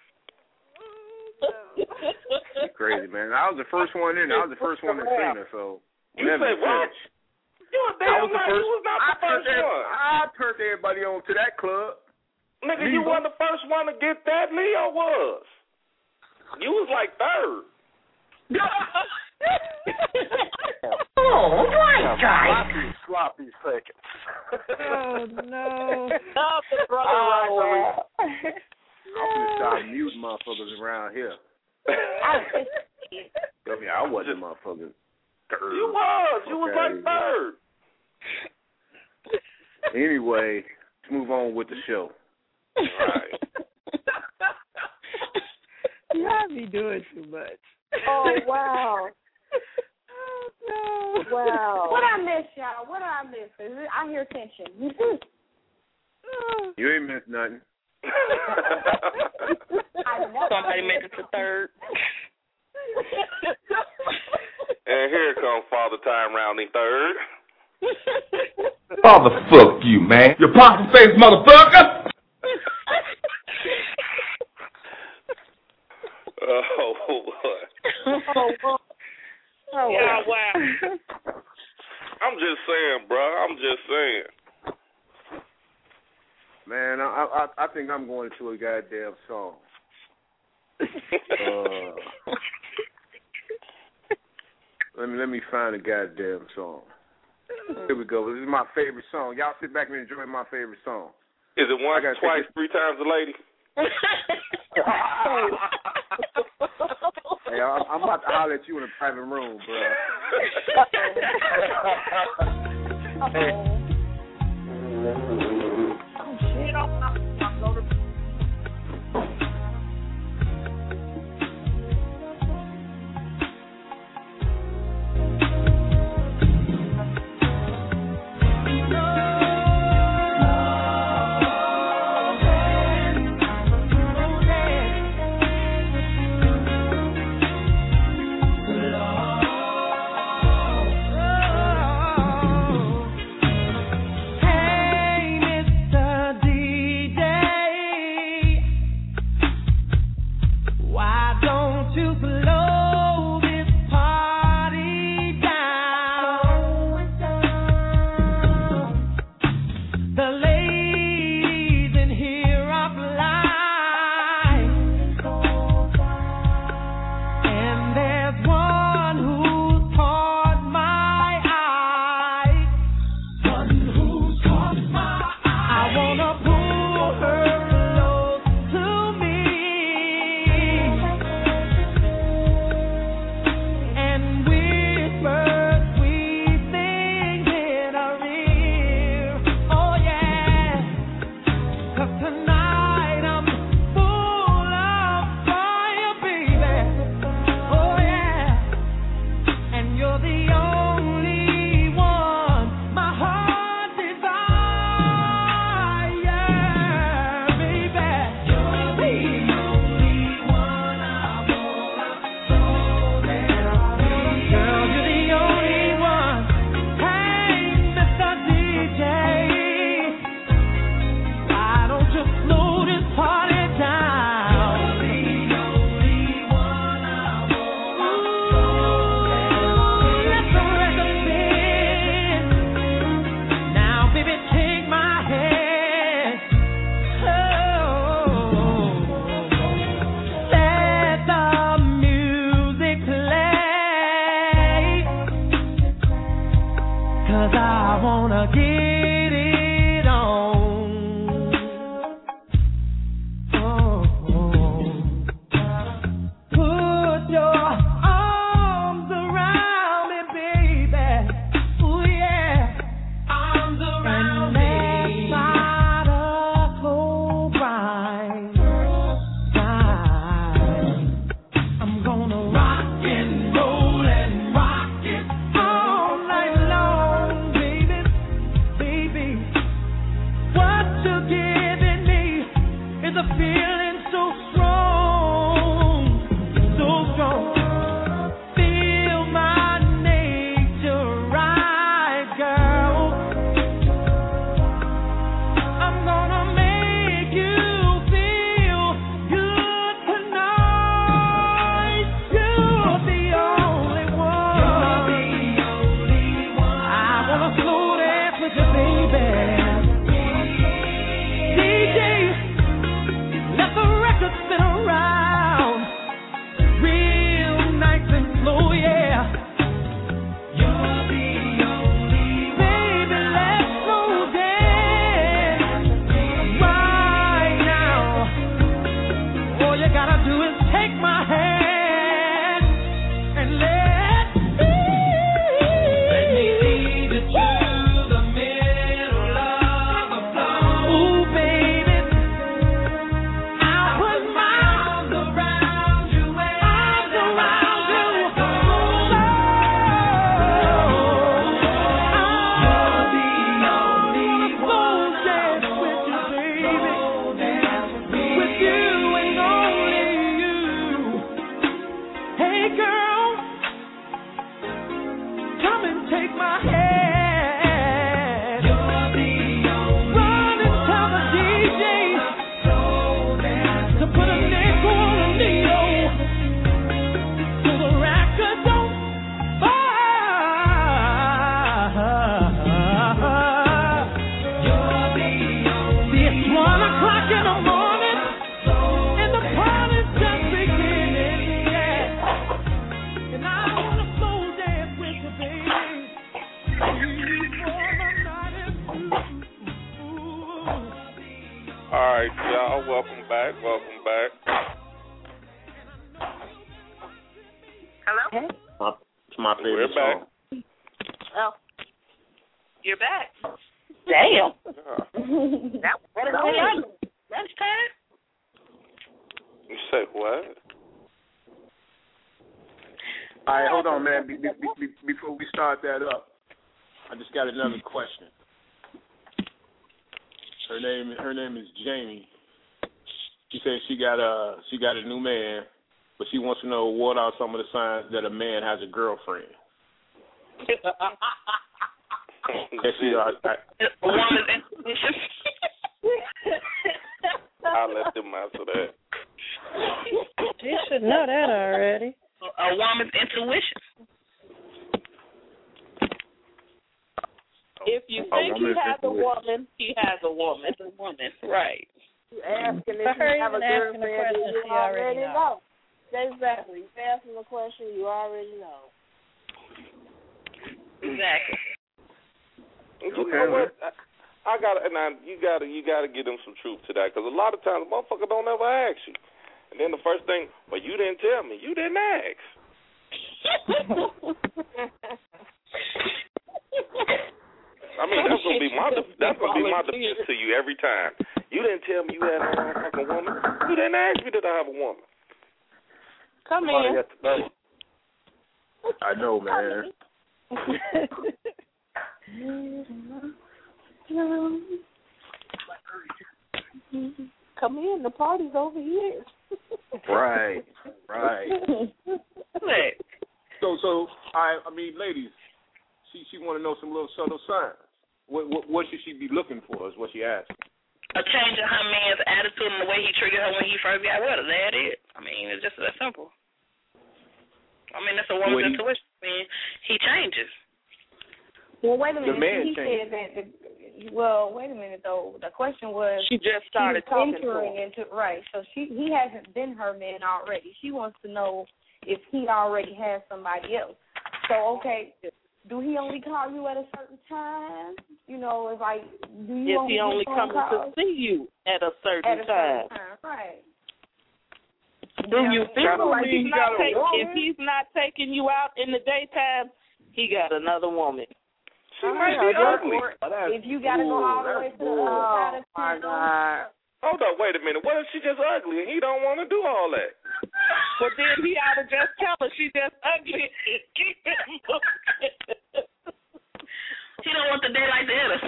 You crazy, man. I was the first one in. I was the first one that seen her, so. You said what? You a damn right. You was not the first one. I turned everybody on to that club. Nigga, you wasn't the first one to get that. Leo was. You was like third. Oh, right, guys. sloppy seconds. Oh no! Stop the brother wow. I'm gonna start muting motherfuckers around here. I wasn't motherfucking. You was like Bird. Anyway, let's move on with the show. Right. Y'all be doing too much. Oh, wow. Oh, no. Wow. What I miss, y'all? What I miss? I hear tension. You ain't missed nothing. Somebody made it to third. And here comes Father Time rounding third. Father, fuck you, man. You possum face motherfucker. Oh, boy. Oh, yeah, wow. I'm just saying, bro. I'm just saying. Man, I think I'm going into a goddamn song. Let me find a goddamn song. Here we go. This is my favorite song. Y'all sit back and enjoy my favorite song. Is it once, twice, 3 times a lady? Hey, I'm about to holler at you in a private room, bro. Oh, shit. Baby, my head. You're the only run and tell the DJ to put a nickel on a needle so the record don't You're the only see, it's 1 o'clock in the morning and the party's just beginning, yeah. And I wanna slow dance with you, baby. All right, y'all. Welcome back. Hello? It's my favorite We're back. song. Oh. You're back. Damn. That was lunchtime? You say what? All right, hold on, man. Before we start that up, I just got another question. Her name is Jamie. She says she got a new man, but she wants to know what are some of the signs that a man has a girlfriend. I'll let them answer that. You should know that already. A woman's intuition. If you think he has a woman, he has a woman. It's a woman, right. You asking if For her you have a even asking the girlfriend, question, you she already know. Exactly. You asking the question, you already know. Exactly. You know what? I gotta, and you gotta give them some truth to that, because a lot of times, a motherfucker don't ever ask you, and then the first thing, well, you didn't tell me, you didn't ask. I mean, that's gonna be my defense to you every time. You didn't tell me you had a motherfucking woman. You didn't ask me that I have a woman. Come in. I know, man. Come in, the party's over here. Right. So I mean, ladies, she want to know some little subtle signs. What should she be looking for? Is what she asked. A change in her man's attitude and the way he treated her when he first got with her. That it. I mean, it's just that simple. I mean, that's a woman's intuition. I mean, he changes. Well, wait a minute. The man he said that. Well, wait a minute though. The question was she just started talking into right. So he hasn't been her man already. She wants to know if he already has somebody else. So okay, do he only call you at a certain time? You know, it's like do you? If he only comes to see you at a certain time, right? Do you feel like if he's not taking you out in the daytime, he got another woman? She might be ugly. If you got to go all the way to the other side of town. Hold up, wait a minute. What if she just ugly and he don't want to do all that? But then he ought to just tell her she just ugly. He don't want the daylight to hit us.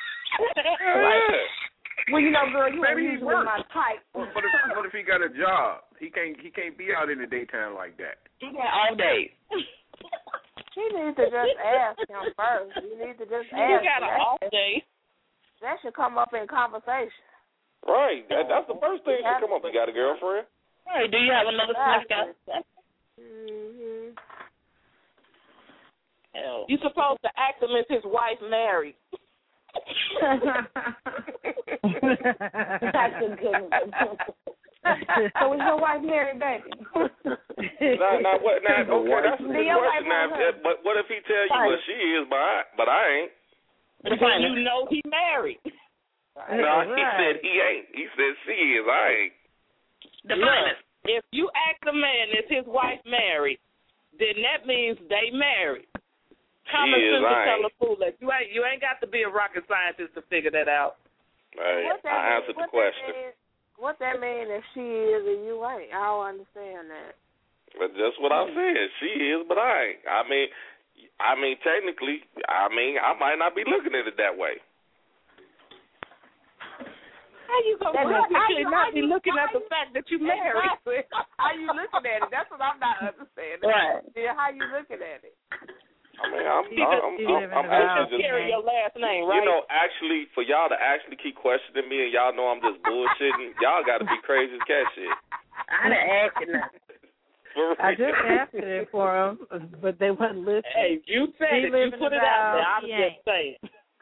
Well, you know, girl, you ain't usually my type. What if he got a job? He can't be out in the daytime like that. He got all day. She needs to just ask him first. You need to just ask. He got an off day. That should come up in conversation. Right. That's the first thing that should come up. You got a girlfriend? Right. Do you have another sniff guy? Mm-hmm. Hell. You're supposed to act him as his wife married. That's a good one. So is your wife married, baby? Okay, that's a good question. But what if he tell you, well, she is, but I ain't? But you know he married. No, he said he ain't. He said she is, I ain't. Look, if you act a man as his wife married, then that means they married. Common sense will tell a fool that you ain't got to be a rocket scientist to figure that out. Right. I answered the question. What that mean if she is and you ain't? I don't understand that. But that's what I said. She is, but I ain't. I mean, technically, I might not be looking at it that way. How you gonna not be looking at the fact that you married? Exactly. How you looking at it? That's what I'm not understanding. Right. Yeah, how you looking at it? I mean, I'm actually just carry your last name, right? You know, actually, for y'all to actually keep questioning me and y'all know I'm just bullshitting, y'all got to be crazy as cat shit. I didn't ask you nothing. I just answered it for them, but they wasn't listening. Hey, you said it. You put it out there. I was just saying.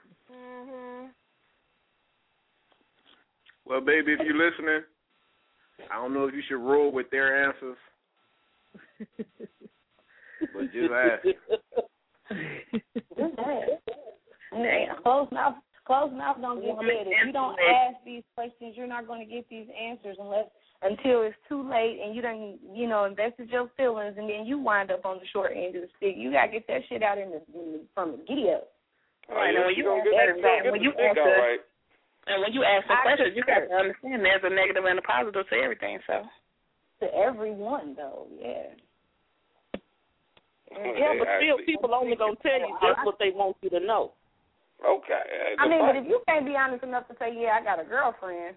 Well, baby, if you're listening, I don't know if you should roll with their answers, but just ask. Just ask. Closed mouth don't get fed. If you don't ask these questions, you're not going to get these answers until it's too late and you done, invested your feelings, and then you wind up on the short end of the stick. You got to get that shit out from the giddy up. Right, and when you ask the questions, you got to understand there's a negative and a positive to everything. So to everyone, though, yeah. Yeah, but still, people only gonna tell you just what they want you to know. Okay. I mean, but if you can't be honest enough to say, yeah, I got a girlfriend,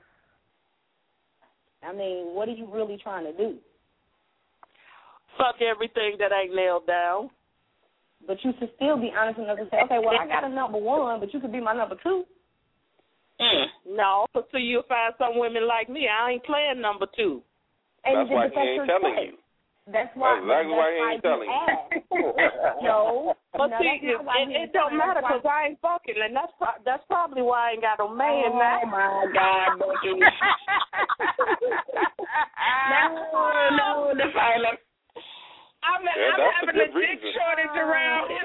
I mean, what are you really trying to do? Fuck everything that ain't nailed down. But you should still be honest enough to say, okay, well, I got a number one, but you could be my number two. No, until you find some women like me, I ain't playing number two. And that's why he ain't telling you. That's why. That's exactly why he ain't telling you. No, but see, it don't matter because I ain't fucking, and that's probably why I ain't got no man now. Oh my God, don't you? No, the silence. I'm having a dick shortage around here.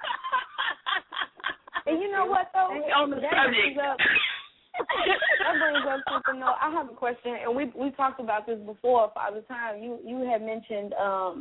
And you know what though? On the subject. That brings up something though. I have a question, and we talked about this before, Father Time. You had mentioned,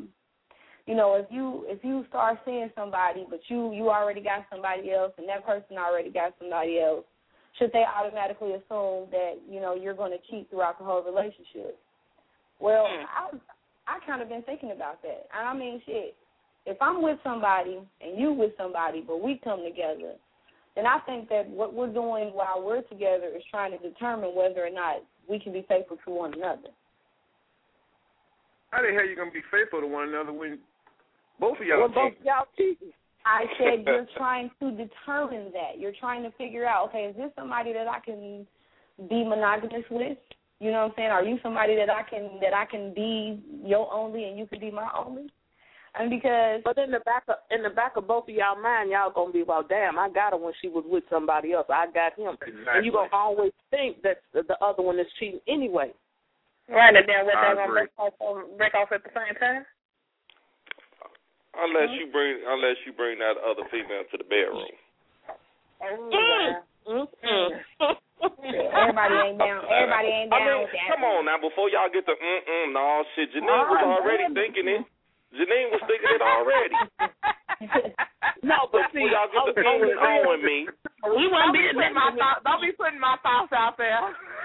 if you start seeing somebody, but you already got somebody else, and that person already got somebody else, should they automatically assume that you're going to cheat throughout the whole relationship? Well, I kind of been thinking about that. I mean, shit. If I'm with somebody and you with somebody, but we come together, then I think that what we're doing while we're together is trying to determine whether or not we can be faithful to one another. How the hell you going to be faithful to one another when both of y'all cheating? I said you're trying to determine that. You're trying to figure out, okay, is this somebody that I can be monogamous with? You know what I'm saying? Are you somebody that I can be your only and you can be my only? And because, but in the back of both of y'all mind, y'all gonna be, well, damn, I got her when she was with somebody else. I got him, and you gonna always think that the other one is cheating anyway. Right, and then what they gonna break off at the same time? Unless you bring that other female to the bedroom. Everybody ain't down. With that. Come on now, before y'all get the no shit. Janine was already thinking it. Janine was thinking it already. No, but see, y'all get the on me. We won't be putting my thoughts. Don't be putting my thoughts out there.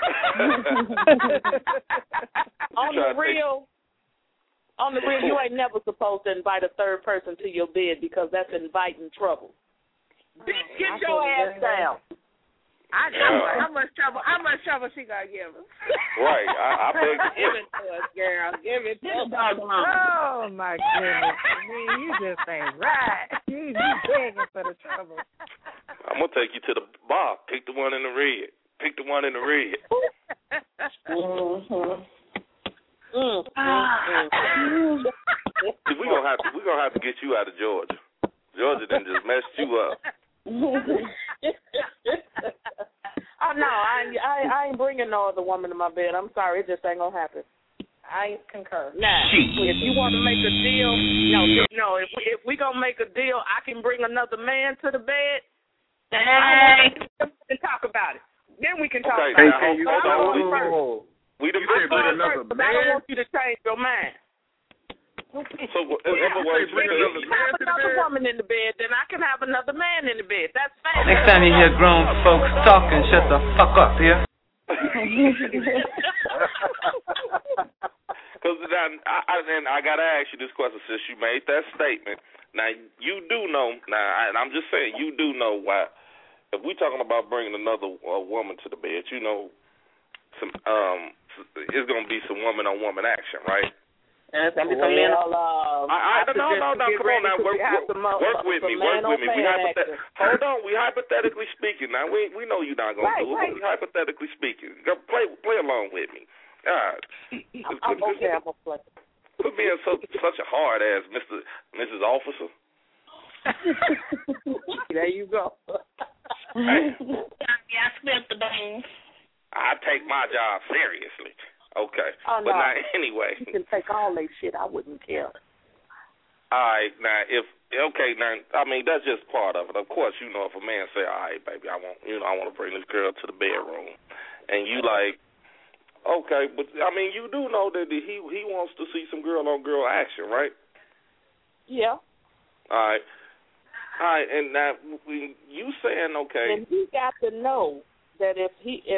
On the real, you ain't never supposed to invite a third person to your bed because that's inviting trouble. Bitch, get your ass down. I know how much trouble she gonna give us. Right, I beg to give it to us, girl. Give it to us. Oh my goodness, you just ain't right. You begging for the trouble. I'm gonna take you to the bar. Pick the one in the red. Pick the one in the red. We gonna have to get you out of Georgia. Georgia done just messed you up. Oh no, I ain't bringing no other woman to my bed. I'm sorry, it just ain't gonna happen. I concur. Nah, if you want to make a deal, no. If we gonna make a deal, I can bring another man to the bed. And we can talk about it. Then we can talk about it. We the first, but I don't want you to change your mind. So if you have another woman in the bed, then I can have another man in the bed. That's fair. Next time you hear grown folks talking, shut the fuck up here. Because I got to ask you this question since you made that statement. Now, you do know, and I'm just saying, you do know why. If we're talking about bringing another woman to the bed, it's going to be some woman-on-woman action, right? And it's gonna be some men. No, come on now, work with me. Hold on, we hypothetically speaking. Now we know you're not gonna do it. But we hypothetically speaking, play along with me. I'm okay. I'm gonna play. Quit being such a hard ass, Mrs. Officer. There you go. Hey. Yeah, I spent the bang. I take my job seriously. Okay. Oh, but no. now, anyway. You can take all that shit. I wouldn't care. All right. Now, I mean, that's just part of it. Of course, you know, if a man say, all right, baby, I want to bring this girl to the bedroom. And you like, okay. But, I mean, you do know that he wants to see some girl-on-girl action, right? Yeah. All right. And now, you saying, okay. And he got to know that if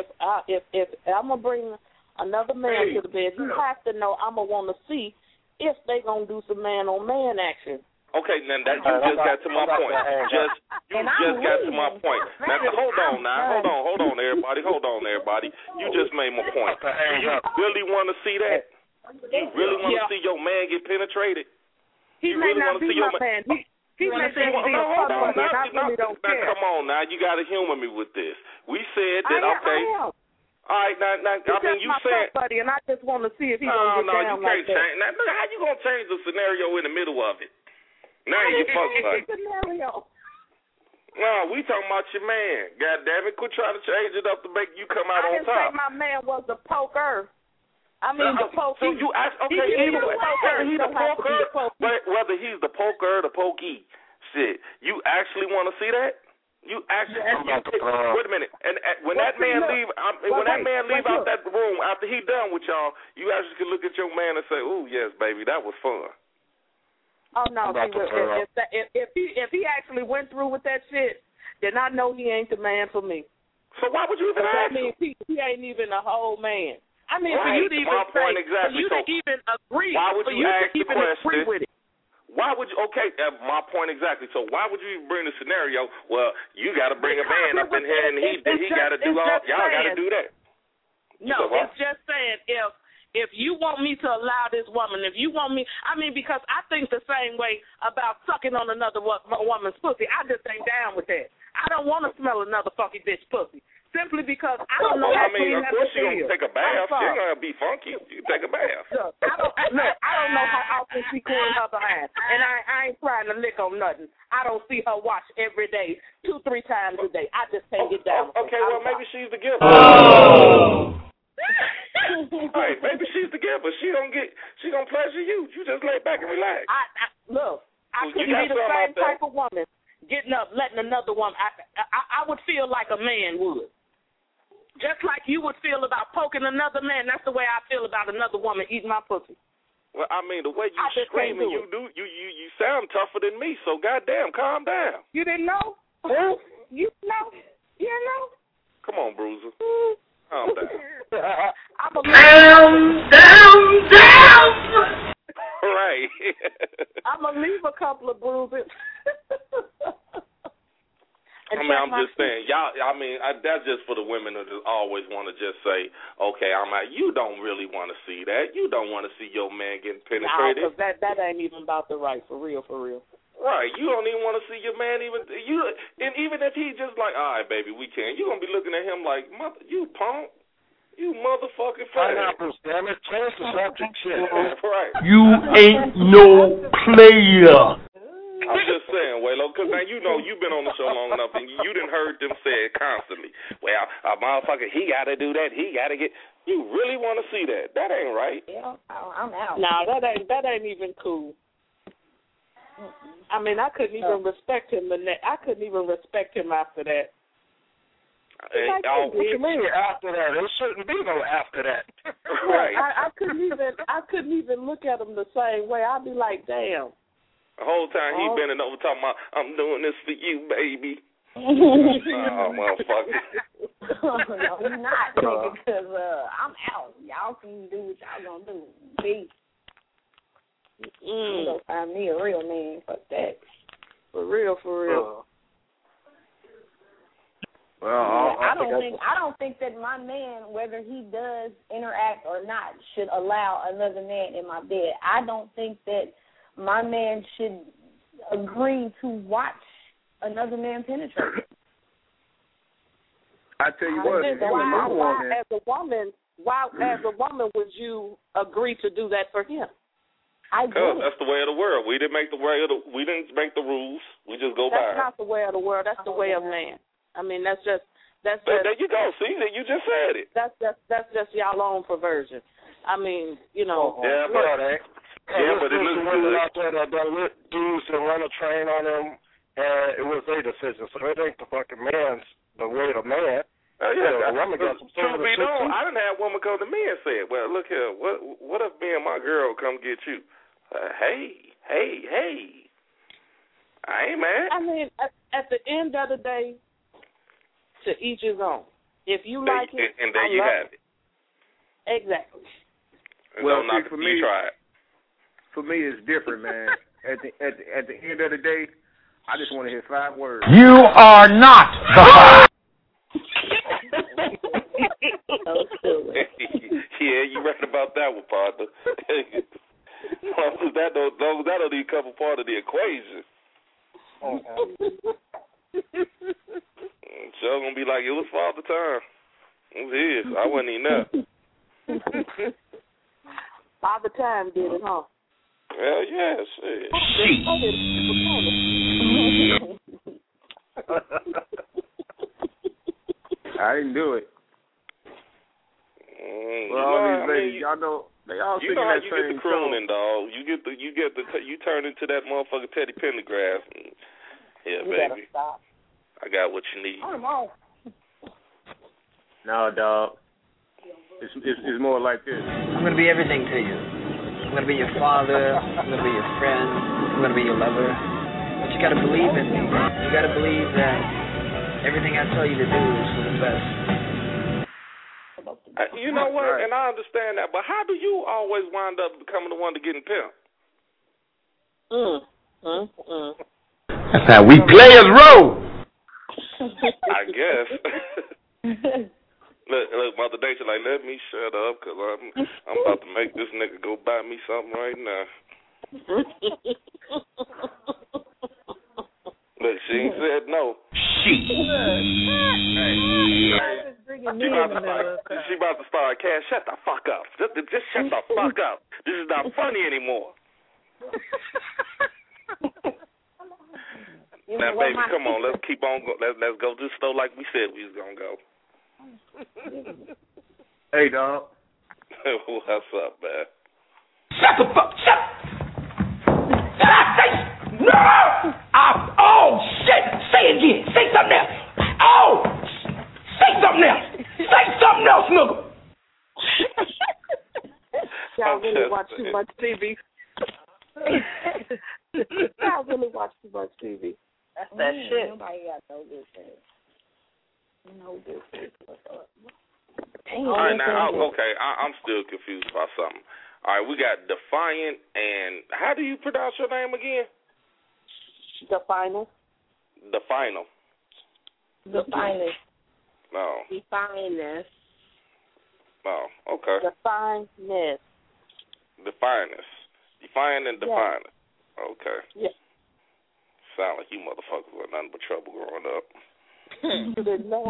I'm going to bring another man to the bed, he has to know I'm going to want to see if they going to do some man-on-man action. Okay, now that you just got to my point. You just got to my point. Now, hold on, everybody. You just made my point. You really want to see that? You really want to see your man get penetrated? He may not be my man. He may be hold on. Now, come on now. You got to humor me with this. We said that, okay. I am. All right, now I mean, you said. Buddy, and I just want to see if he's going to get down like that. Change. Now, how you going to change the scenario in the middle of it? Now you fuck buddy. Scenario. No, we talking about your man. God damn it, quit trying to change it up to make you come out on top. I didn't say my man was the poker. I mean the poker. So you ask, okay, whether he's the poker, whether he's the poker or the pokey, shit, you actually want to see that? You actually wait a minute, and when that man leave out that room after he done with y'all, you actually can look at your man and say, "Ooh, yes, baby, that was fun." Oh no, if he actually went through with that shit, then I know he ain't the man for me. So why would you even ask? That means he ain't even a whole man. I mean, right. for you to even say, for you to even agree, why would you ask the question? With it. Why would you? Okay, my point exactly. So why would you even bring the scenario? Well, you got to bring a man up in here, and he got to do all. Y'all got to do that. No, it's just saying if you want me to allow this woman, if you want me, I mean, because I think the same way about sucking on another woman's pussy. I just ain't down with that. I don't want to smell another funky bitch pussy. Simply because I don't know how clean that is. Of course you're going to take a bath. You're going to be funky. You take a bath. Look, I don't know how often she cleans her behind. And I ain't trying to lick on nothing. I don't see her wash every day, 2-3 times a day. I just can't get down. Okay, well, maybe she's the giver. Right, maybe she's the giver. She gonna pleasure you. You just lay back and relax. I couldn't be the same type of woman getting up, letting another woman. I would feel like a man would. Just like you would feel about poking another man, that's the way I feel about another woman eating my pussy. Well, I mean, the way you screaming, you sound tougher than me. So goddamn, calm down. You didn't know? You know? You know? Come on, Bruiser. Calm down. Down. Right. I'm gonna leave a couple of bruises. I mean, I'm just saying, y'all. I mean, that's just for the women who just always want to just say, "Okay, I'm out." You don't really want to see that. You don't want to see your man getting penetrated. No, because that ain't even about the right, for real. Right. You don't even want to see your man and even if he just like, all right, baby, we can. You gonna be looking at him like, you punk. You motherfucking pineapples, damn it. Change the subject, shit. Right. You ain't no player. I'm just saying, Waylo, because now you know you've been on the show long enough and you done heard them say it constantly. Well, a motherfucker, he got to do that. He got to get. You really want to see that? That ain't right. Yeah, I'm out. No, that ain't even cool. I mean, I couldn't even respect him. I couldn't even respect him after that. What you mean after that? There shouldn't be no after that. Right. I couldn't even look at him the same way. I'd be like, damn. The whole time he bending over talking about, I'm doing this for you, baby. Motherfucker. No, you're not, nigga, because I'm out. Y'all can do what y'all gonna do. Me. I'm gonna find me a real man. Fuck that. For real. Well, I don't think that my man, whether he does interact or not, should allow another man in my bed. I don't think that my man should agree to watch another man penetrate. I tell you what, why as a woman would you agree to do that for him? Because that's the way of the world. We didn't make the rules. We just go by. That's not the way of the world. That's the way of man. I mean, that's just. There you go. See, you just said it. That's just y'all own perversion. I mean, Yeah, but it looks good out there that let dudes and run a train on them, and it was their decision. So it ain't the fucking man's the way of man. The woman got some true be known. I didn't have a woman come to me and say, "Well, look here. What if me and my girl come get you?" Hey. I ain't mad. I mean, at the end of the day, to each his own. If you like it, and there you have it. Exactly. Well, see, for me, it's different, man. At the end of the day, I just want to hear 5 words. You are not the Yeah, you right about that one, partner. that don't even come a part of the equation. So gonna be like, it was Father Time. It was his. I wasn't even there. Father Time did it, huh? Well, yeah, shit. I didn't do it. Well, all these ladies, y'all know, they all you singing know how that you same get the crooning, dog. You turn into that motherfucker Teddy Pendergrass. Yeah, baby. I got what you need. No, dog. It's more like this. I'm gonna be everything to you. I'm gonna be your father. I'm gonna be your friend. I'm gonna be your lover. But you gotta believe in me. You gotta believe that everything I tell you to do is for the best. You know what? Right. And I understand that, but how do you always wind up becoming the one to get in pimp? That's how we players roll. I guess. Look, Mother Nature, like, let me shut up, because I'm about to make this nigga go buy me something right now. Look, she ain't said no. She about to start cash. Shut the fuck up. Just shut the fuck up. This is not funny anymore. Now, baby, come on. Let's keep on. Let's go to the store like we said we was gonna go. Hey, dog. What's up, man? Shut the fuck. Shut. Did I say no? Oh shit! Say it again. Say something else. Oh, say something else. Say something else, nigga. Y'all really watch too much TV. Y'all really watch too much TV. That's that shit. Nobody got no business. No business. All right, now, okay, I'm still confused about something. All right, we got Defiant, and how do you pronounce your name again? The Final. The Final. The Finest. No. The Finest. Oh, okay. The Finest. The Finest. Defiant and Defiant. Yeah. Okay. Yeah. Sound like you motherfuckers were nothing but trouble growing up. You didn't know.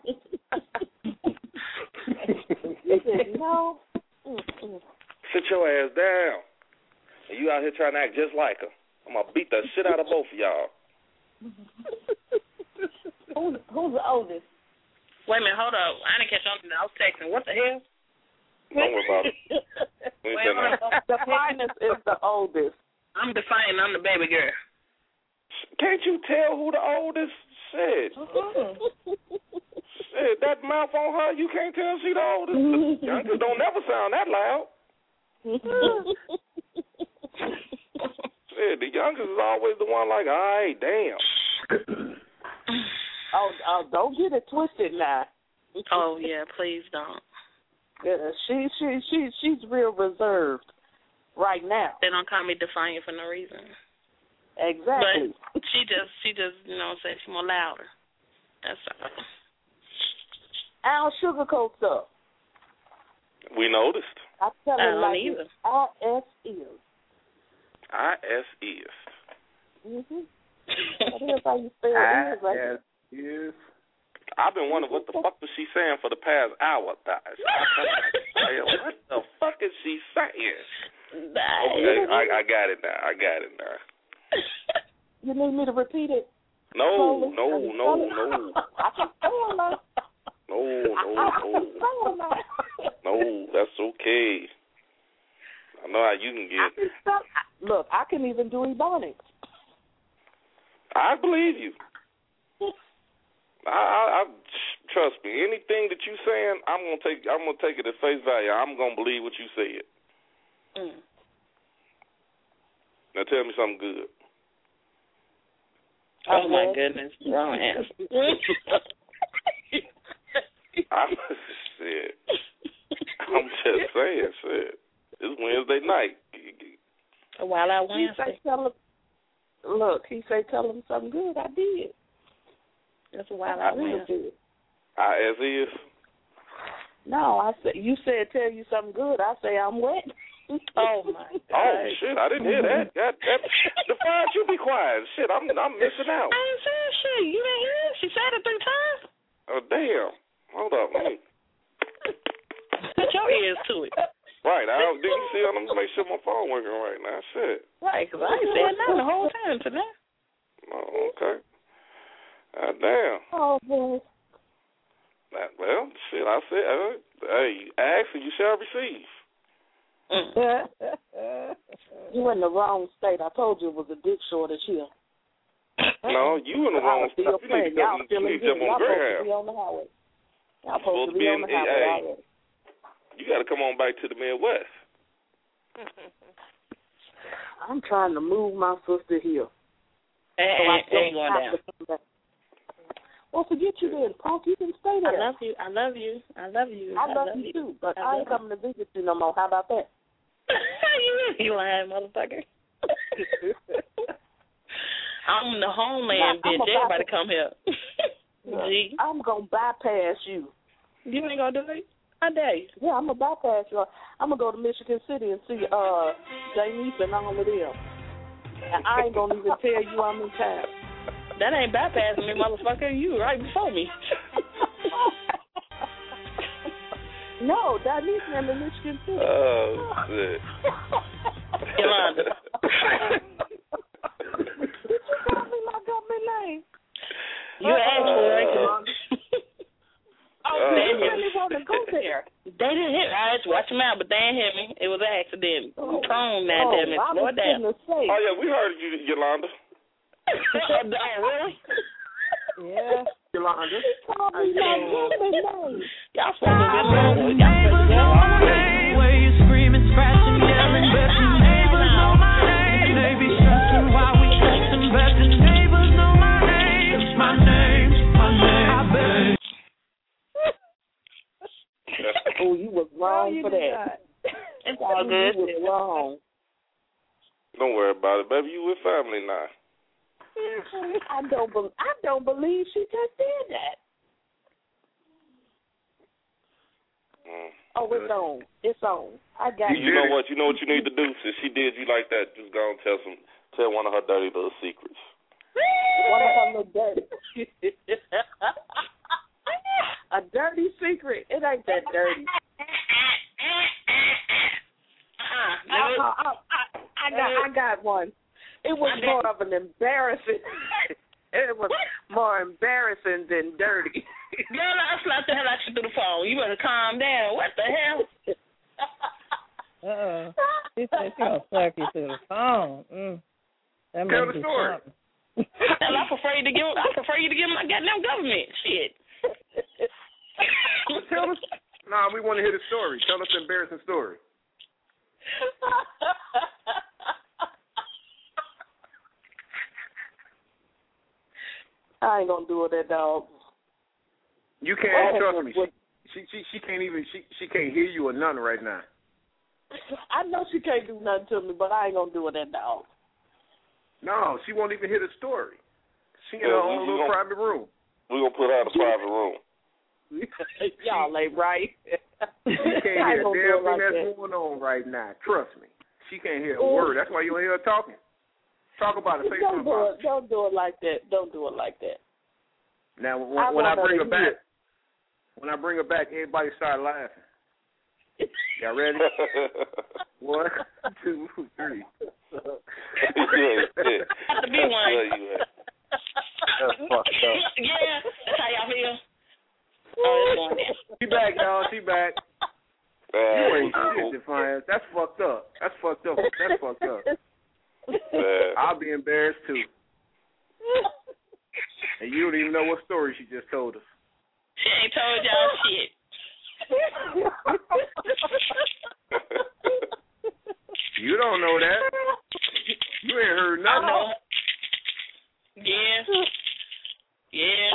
You didn't know. Sit your ass down. And you out here trying to act just like her. I'm going to beat the shit out of both of y'all. Who's the oldest? Wait a minute, hold up. I didn't catch on. I was texting. What the hell? Don't worry about it. The Finest is the oldest. I'm Defiant. I'm the baby girl. Can't you tell who the oldest? Shit. Shit, that mouth on her, you can't tell she the oldest. The youngest don't never sound that loud. Shit, the youngest is always the one like, all right, damn. Oh, don't get it twisted now. Oh yeah, please don't. Yeah, she's real reserved right now. They don't call me Defiant for no reason. Exactly. But she just said she's more louder. That's all. I don't sugarcoat stuff. We noticed. I tell I him don't like either. IS is. IS is. Mhm. That's how you spell is, right? Is. I've been wondering what the fuck was she saying for the past hour. What the fuck is she saying? Okay, I got it now. You need me to repeat it? No. I can spell that. No, that's okay. I know how you can get. Look, I can even do Ebonics. I believe you. I trust me. Anything that you saying, I'm gonna take it at face value. I'm gonna believe what you said. Now tell me something good. Oh my goodness, wrong answer. I'm just saying, shit. It's Wednesday night. While I Wednesday. He say tell him something good. I did. That's why I Wednesday. As is. No, I said you said tell you something good. I say I'm wet. Oh my God. Oh shit! I didn't hear that. The fire, you be quiet. Shit, I'm missing out. I ain't saying shit. You didn't hear it? She said it 3 times. Oh damn! Hold up, man. Put your ears to it. Right. Didn't you see? I'm gonna make sure my phone working right now. Shit. Right, because I ain't said nothing the whole time today. Oh, okay. Damn. Oh boy. Well, shit. I said, hey, ask and you shall receive. You in the wrong state. I told you it was a dick shortage here. No, you in the wrong state. You need to come on Greyhound. Be on the highway. Y'all supposed to be on the highway already. You got to come on back to the Midwest. I'm trying to move my sister here. Ain't going down. Well, forget you then, punk. You can stay there. I love you. I love you too, but I ain't coming to visit you no more. How about that? You lying, motherfucker. I'm the homeland, bitch. Everybody come here. Gee. I'm going to bypass you. You ain't going to do it? I dare you. Yeah, I'm going to bypass you. I'm going to go to Michigan City and see Janice and all of them. And I ain't going to even tell you I'm in town. That ain't bypassing me, motherfucker. You right before me. No, Janice and in Michigan City. Oh, shit. Yolanda. Did you call me my government name? You asked for it. They didn't want to go there. They didn't hit me. I just watch them out, but they didn't hit me. It was an accident. Tone, man, damn it. Slow it down. Oh, yeah, we heard you, Yolanda. Really? Yeah. Yolanda. Y'all supposed to be alone. Where you screaming, scratching, yelling, but your neighbors know my name. They be stressing while we stressing, but the neighbors know my name. My name. I bet. Oh, you was wrong for that. It's all good. You was wrong. Don't worry about it, baby. You with family now. I don't believe she just did that. Oh, it's on. It's on. I got it. You know what? You know what you need to do? Since she did you like that, just go and tell one of her dirty little secrets. One of her little dirty. A dirty secret. It ain't that dirty. I got one. It was more of an embarrassing. It was more embarrassing than dirty. Girl, I slapped the hell out you through the phone. You better calm down. What the hell? She said she gonna slap you through the phone. That Tell the story. Hell, I prefer you to give my goddamn government shit. Nah, we want to hear the story. Tell us the embarrassing story. I ain't gonna do it, that dog. You can't trust me. She can't even she can't hear you or nothing right now. I know she can't do nothing to me, but I ain't gonna do it, that dog. No, she won't even hear the story. She in her own little private room. We're gonna put her in a private room. Y'all ain't right. She can't hear a damn thing that's going on right now. Trust me. She can't hear a word. That's why you don't hear her talking. Talk about it. Say something about it. Don't do it like that. Don't do it like that. Now, when I bring her back, everybody start laughing. Y'all ready? 1, 2, 3. Have to be one. That's fucked up. Yeah, that's how y'all feel. Oh, it's going there. She back, y'all. She back. You ain't shit, Defiance. That's fucked up. That's fucked up. That's fucked up. I'll be embarrassed too. And you don't even know what story she just told us. She ain't told y'all shit. You don't know that. You ain't heard nothing. I know. Yeah. Yeah.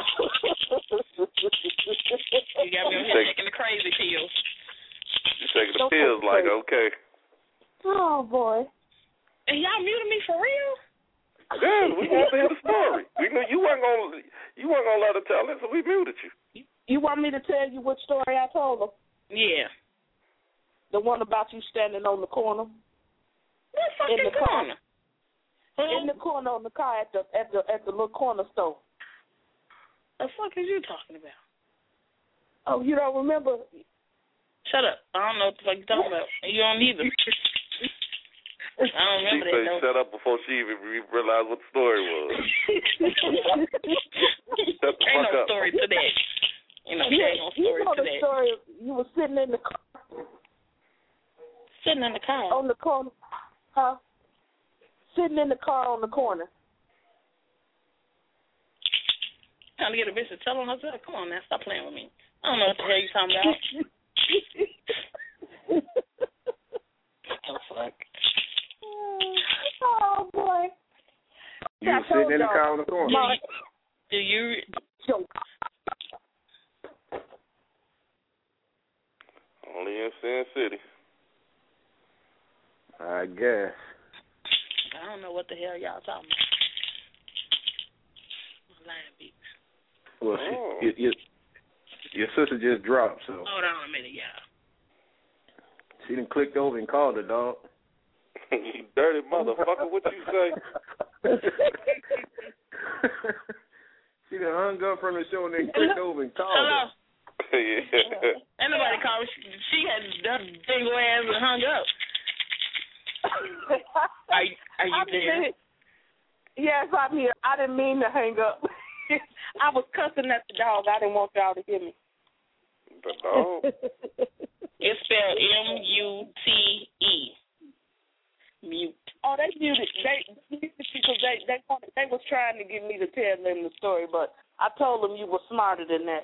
You got me on here taking the crazy pills. You taking the pills like, okay. Oh, boy. And y'all muted me for real? Yeah, we want to hear the story. We knew you weren't gonna let her tell it, so we muted you. You want me to tell you what story I told her? Yeah. The one about you standing on the corner. What fucking corner? In the corner on the car at the little corner store. The fuck is you talking about? Oh, you don't remember? Shut up. I don't know what the fuck you're talking about. You don't either. I don't remember she that. She shut up before she even realized what the story was. Shut the Ain't fuck no up. story to that. Ain't no story to that. Story, you were sitting in the car. Sitting in the car? On the corner. Huh? Sitting in the car on the corner. Trying to get a bitch to tell on herself? Come on now, stop playing with me. I don't know what the hell you talking about. Oh, fuck. Oh, boy. You were sitting in the car on the corner. Do you... Only in Sin City. I guess. I don't know what the hell y'all talking about. Lying beats. Well, your sister just dropped, so. Hold on a minute, y'all. She done clicked over and called her, dog. You dirty motherfucker, what you say? She done hung up from the show and then clicked over and called her. Yeah. Ain't nobody called. She had done dingle ass and hung up. Are you there? Yes, I'm here. I didn't mean to hang up. I was cussing at the dog. I didn't want y'all to hear me. The dog? It's spelled M-U-T-E. Mute. Oh, they muted. Because they was trying to get me to tell them the story, but I told them you were smarter than that.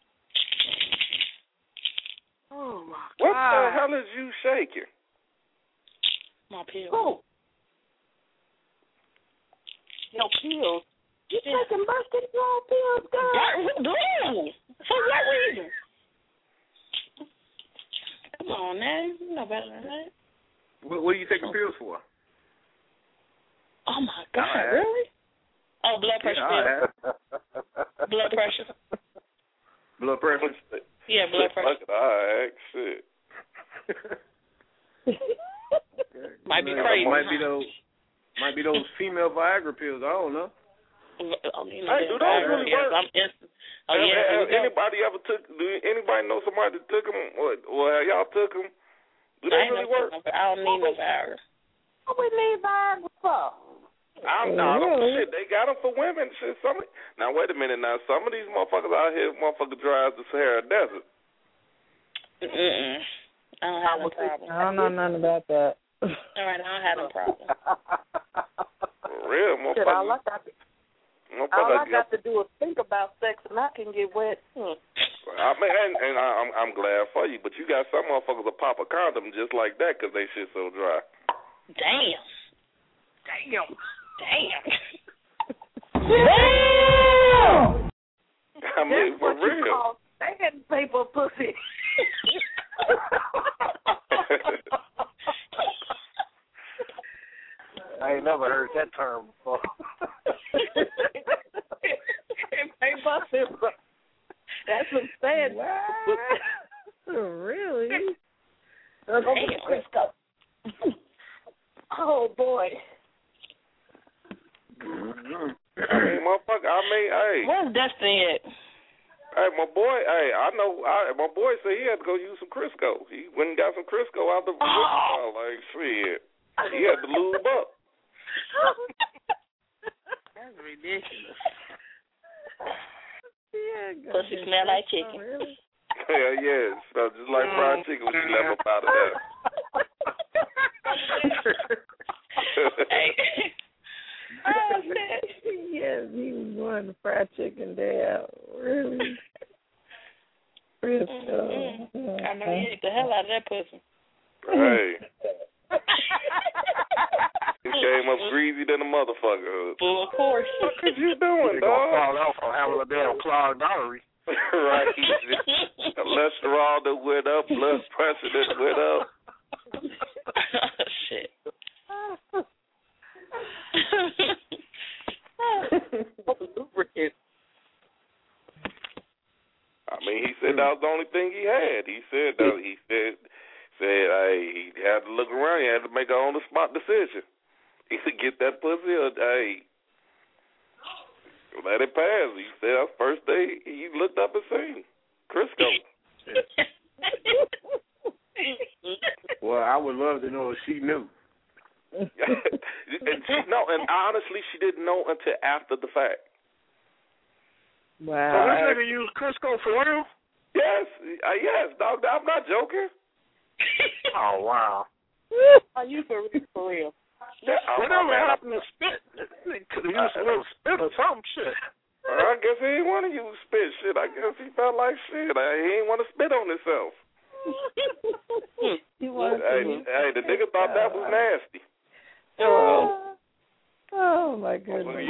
Oh my What God. the hell is you shaking? My pills. Oh. Your pills. You taking birth control pills, girl? Blue. For what reason? Come on, now. You know better than that. What are you taking pills for? Oh, my God. Really? Oh, blood pressure pills. Blood pressure. Blood pressure? Yeah, blood pressure. Alright, shit. Might be crazy. Might be those female Viagra pills. I don't know. Hey, do those really work? Anybody ever took? Do anybody know somebody that took them? Or y'all took them? Do they really work? I don't need no Viagra. What we need Viagra for? Shit, they got them for women. Shit, now wait a minute. Now some of these motherfuckers out here, drive the Sahara Desert. I don't have no problem. I don't know nothing about that. All right, I don't have no problem. For real, motherfucker. All I got to do is think about sex, and I can get wet. I mean, and I'm glad for you, but you got some motherfuckers that pop a condom just like that because they shit so dry. Damn. I mean, that's for what you real. call sandpaper pussy. I ain't never heard that term before. That's what I'm saying. Wow. Really? Let's go get Crisco. Oh, boy. Mm-hmm. Motherfucker, hey. Where's Dustin at? Hey, my boy, I know, my boy said he had to go use some Crisco. He went and got some Crisco out the like, shit. He had to lube up. That's ridiculous. Yeah, pussy smell like chicken. Really? Hell yeah, it smells just like fried chicken when you left up out of that. Oh, yes, he was going to fried chicken there. Really? Crisco. I know he ate the hell out of that pussy. Hey. He came up greasy than a motherfucker. Well, of course. What are you doing, You're dog? gonna fall out from having a damn clogged artery. Right. Cholesterol that went up, blood pressure that went up. Shit. I mean, he said that was the only thing he had. He said he had to look around. He had to make an on-the-spot decision. Either get that pussy or let it pass. He said that first day he looked up and seen Crisco. Well, I would love to know if she knew. And honestly, she didn't know until after the fact. Wow. So this nigga used Crisco for real? Yes, dog. I'm not joking. Oh wow. Are you for real? Yeah, whatever happened to spit? Could have used a little spit or some shit. I guess he didn't want to use spit. Shit, I guess he felt like shit. He didn't want to spit on himself. Hey, the nigga thought that was nasty. Oh my goodness.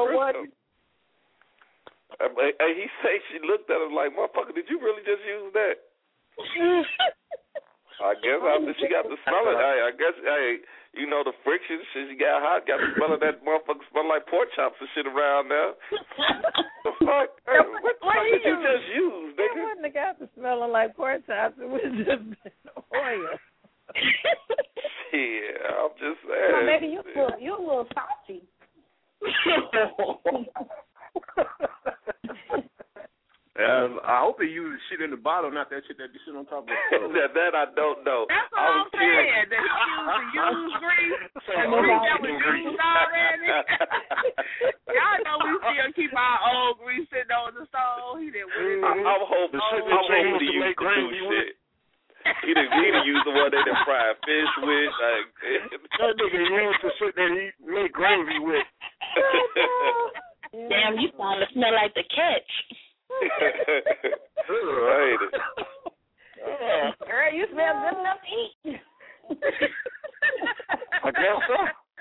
Hey, he say she looked at him like, motherfucker, did you really just use that? I guess after she got to smell it, I guess, you know, the friction, she got hot, got to smell of that motherfucker, smell like pork chops and shit around there. The fuck? Hey, what the fuck did you just use, nigga? It wouldn't have got to smelling like pork chops. It would have just been oil. Yeah, I'm just saying. Well, maybe you're a little salty. I hope they use shit in the bottle, not that shit that you sit on top of the stove. that I don't know. That's what I'm saying. That he used grease. And grease that was used already. Y'all know we still keep our old grease sitting on the stove. He didn't win it. I'm hoping to use the new shit. He didn't use the one they done fried fish with. Like, that nigga used the shit that he made gravy with. Damn, you starting to smell like the catch. Right. Girl, you smell good enough to eat. I guess so.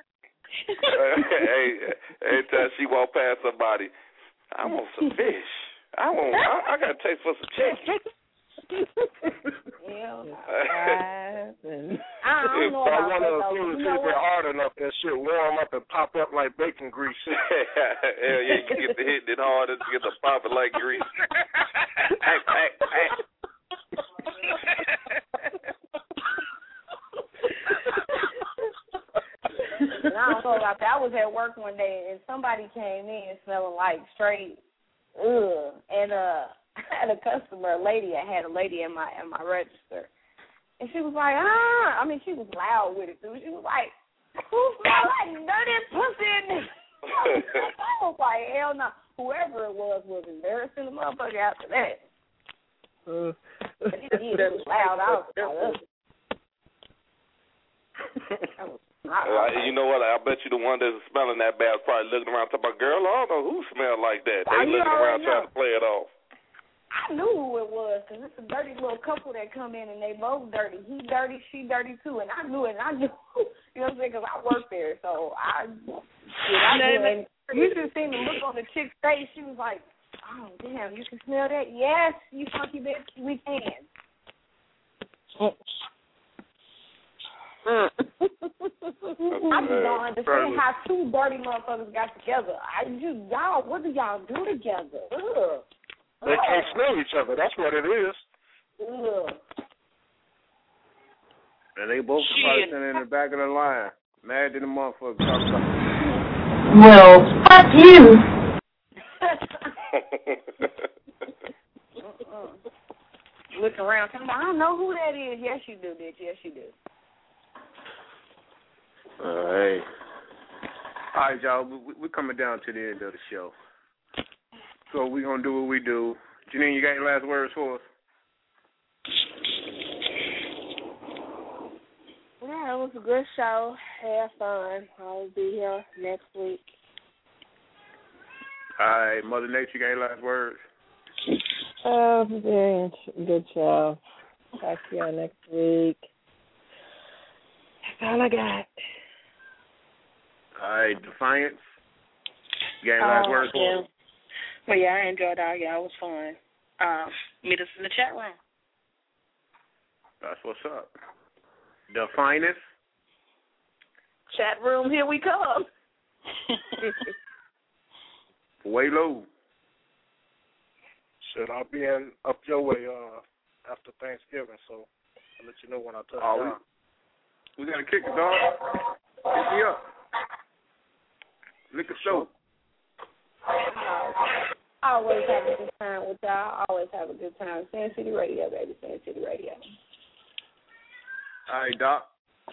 Hey, every time she walk past somebody, I want some fish. I got to taste for some chicken. Yeah. I don't know I about want to that, assume if it's hard enough, that shit warm up and pop up like bacon grease. Hell yeah, you get the hitting it hard and get the popping like grease. And I don't know about that. I was at work one day and somebody came in smelling like straight and I had a customer, a lady. I had a lady in my register, and she was like, she was loud with it too. She was like, "Who smell like dirty pussy in this?" I was like, "Hell no!" Whoever it was embarrassing the motherfucker after that. He was loud. I was you know what? I bet you the one that's smelling that bad is probably looking around talking about, girl, I don't know who smelled like that. They looking around trying to play it off. I knew who it was because it's a dirty little couple that come in and they both dirty. He dirty, she dirty too, and I knew it. And I knew, you know what I'm saying, because I worked there, so I knew it. You should have seen the look on the chick's face. She was like, "Oh damn, you can smell that? Yes, you funky bitch, we can." I just don't understand how two dirty motherfuckers got together. Y'all, what do y'all do together? Ugh. They can't smell each other. That's what it is. Ugh. And they both probably sitting in the back of the line, mad at the motherfucker. Well, fuck you. Looking around, I don't know who that is. Yes, you do, bitch. Yes, you do. Hey. All right, y'all. We're coming down to the end of the show. So we're going to do what we do. Janine, you got any last words for us? Yeah, it was a good show. Have fun. I'll be here next week. All right, Mother Nature, you got any last words? Very good show. Talk to y'all next week. That's all I got. All right, Defiance, you got any last words for us? Well, yeah, I enjoyed all y'all. It was fun. Meet us in the chat room. That's what's up. The finest. Chat room, here we come. Way low. Shit, I'll be up your way after Thanksgiving, so I'll let you know when I touch down. We got to kick it, dog. Hit me up. Liquor show. I always have a good time with y'all. Always have a good time. Sin City Radio, baby. Sin City Radio. All right, Doc.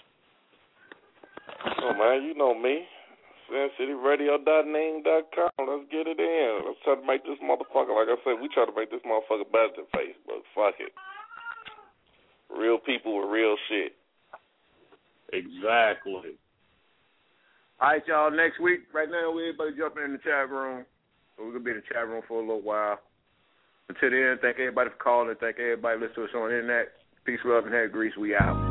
Oh, man, you know me. SinCityRadio.name.com. Let's get it in. Let's try to make this motherfucker, like I said, we try to make this motherfucker better than Facebook. Fuck it. Real people with real shit. Exactly. All right, y'all. Next week, right now, everybody jumping in the chat room. So we're going to be in the chat room for a little while. Until then, thank everybody for calling. Thank everybody listening to us on the internet. Peace, love, and hair grease. We out.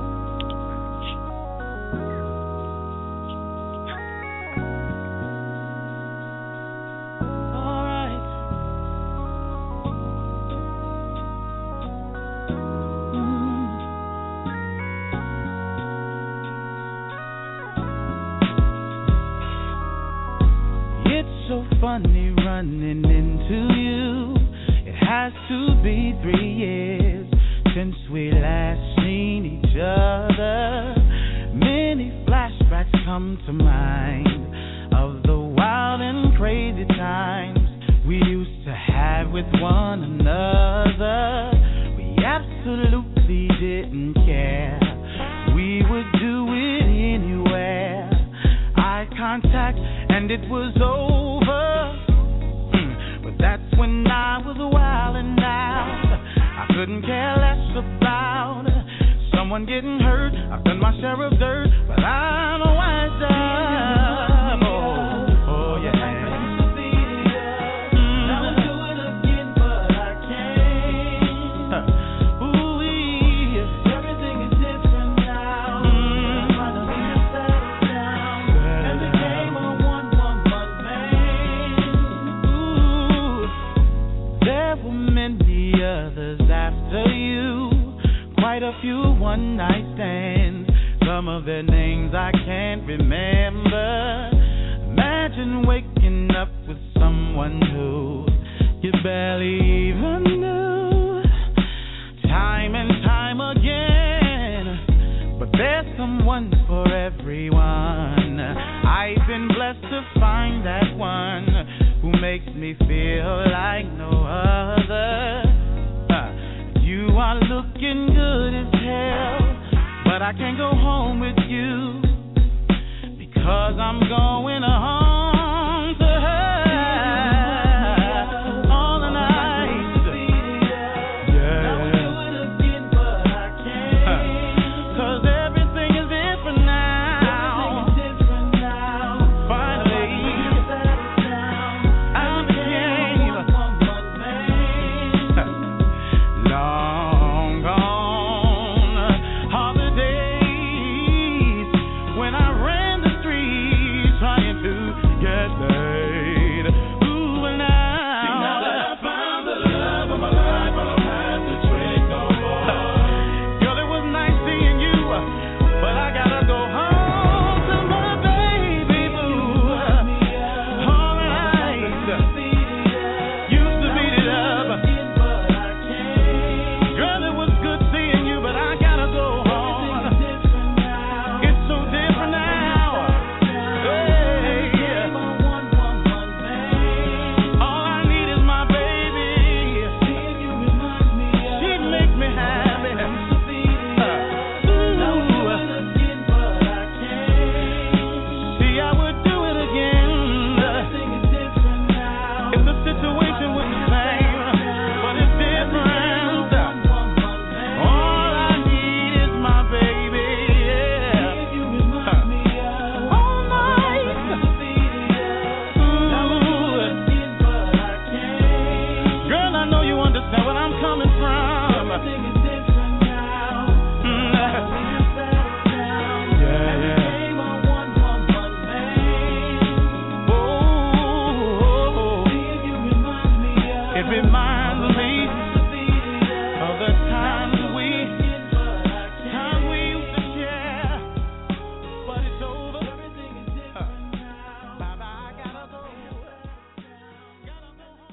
Funny running into you. It has to be 3 years since we last seen each other. Many flashbacks come to mind of the wild and crazy times we used to have with one another. We absolutely didn't care. We would do it anywhere. Eye contact and it was over. That's when I was wild and out. I couldn't care less about someone getting hurt. I've done my share of dirt, but I'm wiser. Oh yeah. I would do it again, but I can't. Everything is different now. Finally I settled down and became a one-woman man. There were many others after you, quite a few one-night stands. Some of their names I can't remember. Imagine waking up with someone who you barely even knew. Time and time again, but there's someone for everyone. I've been blessed to find that one who makes me feel like no other. You are looking good as hell, but I can't go home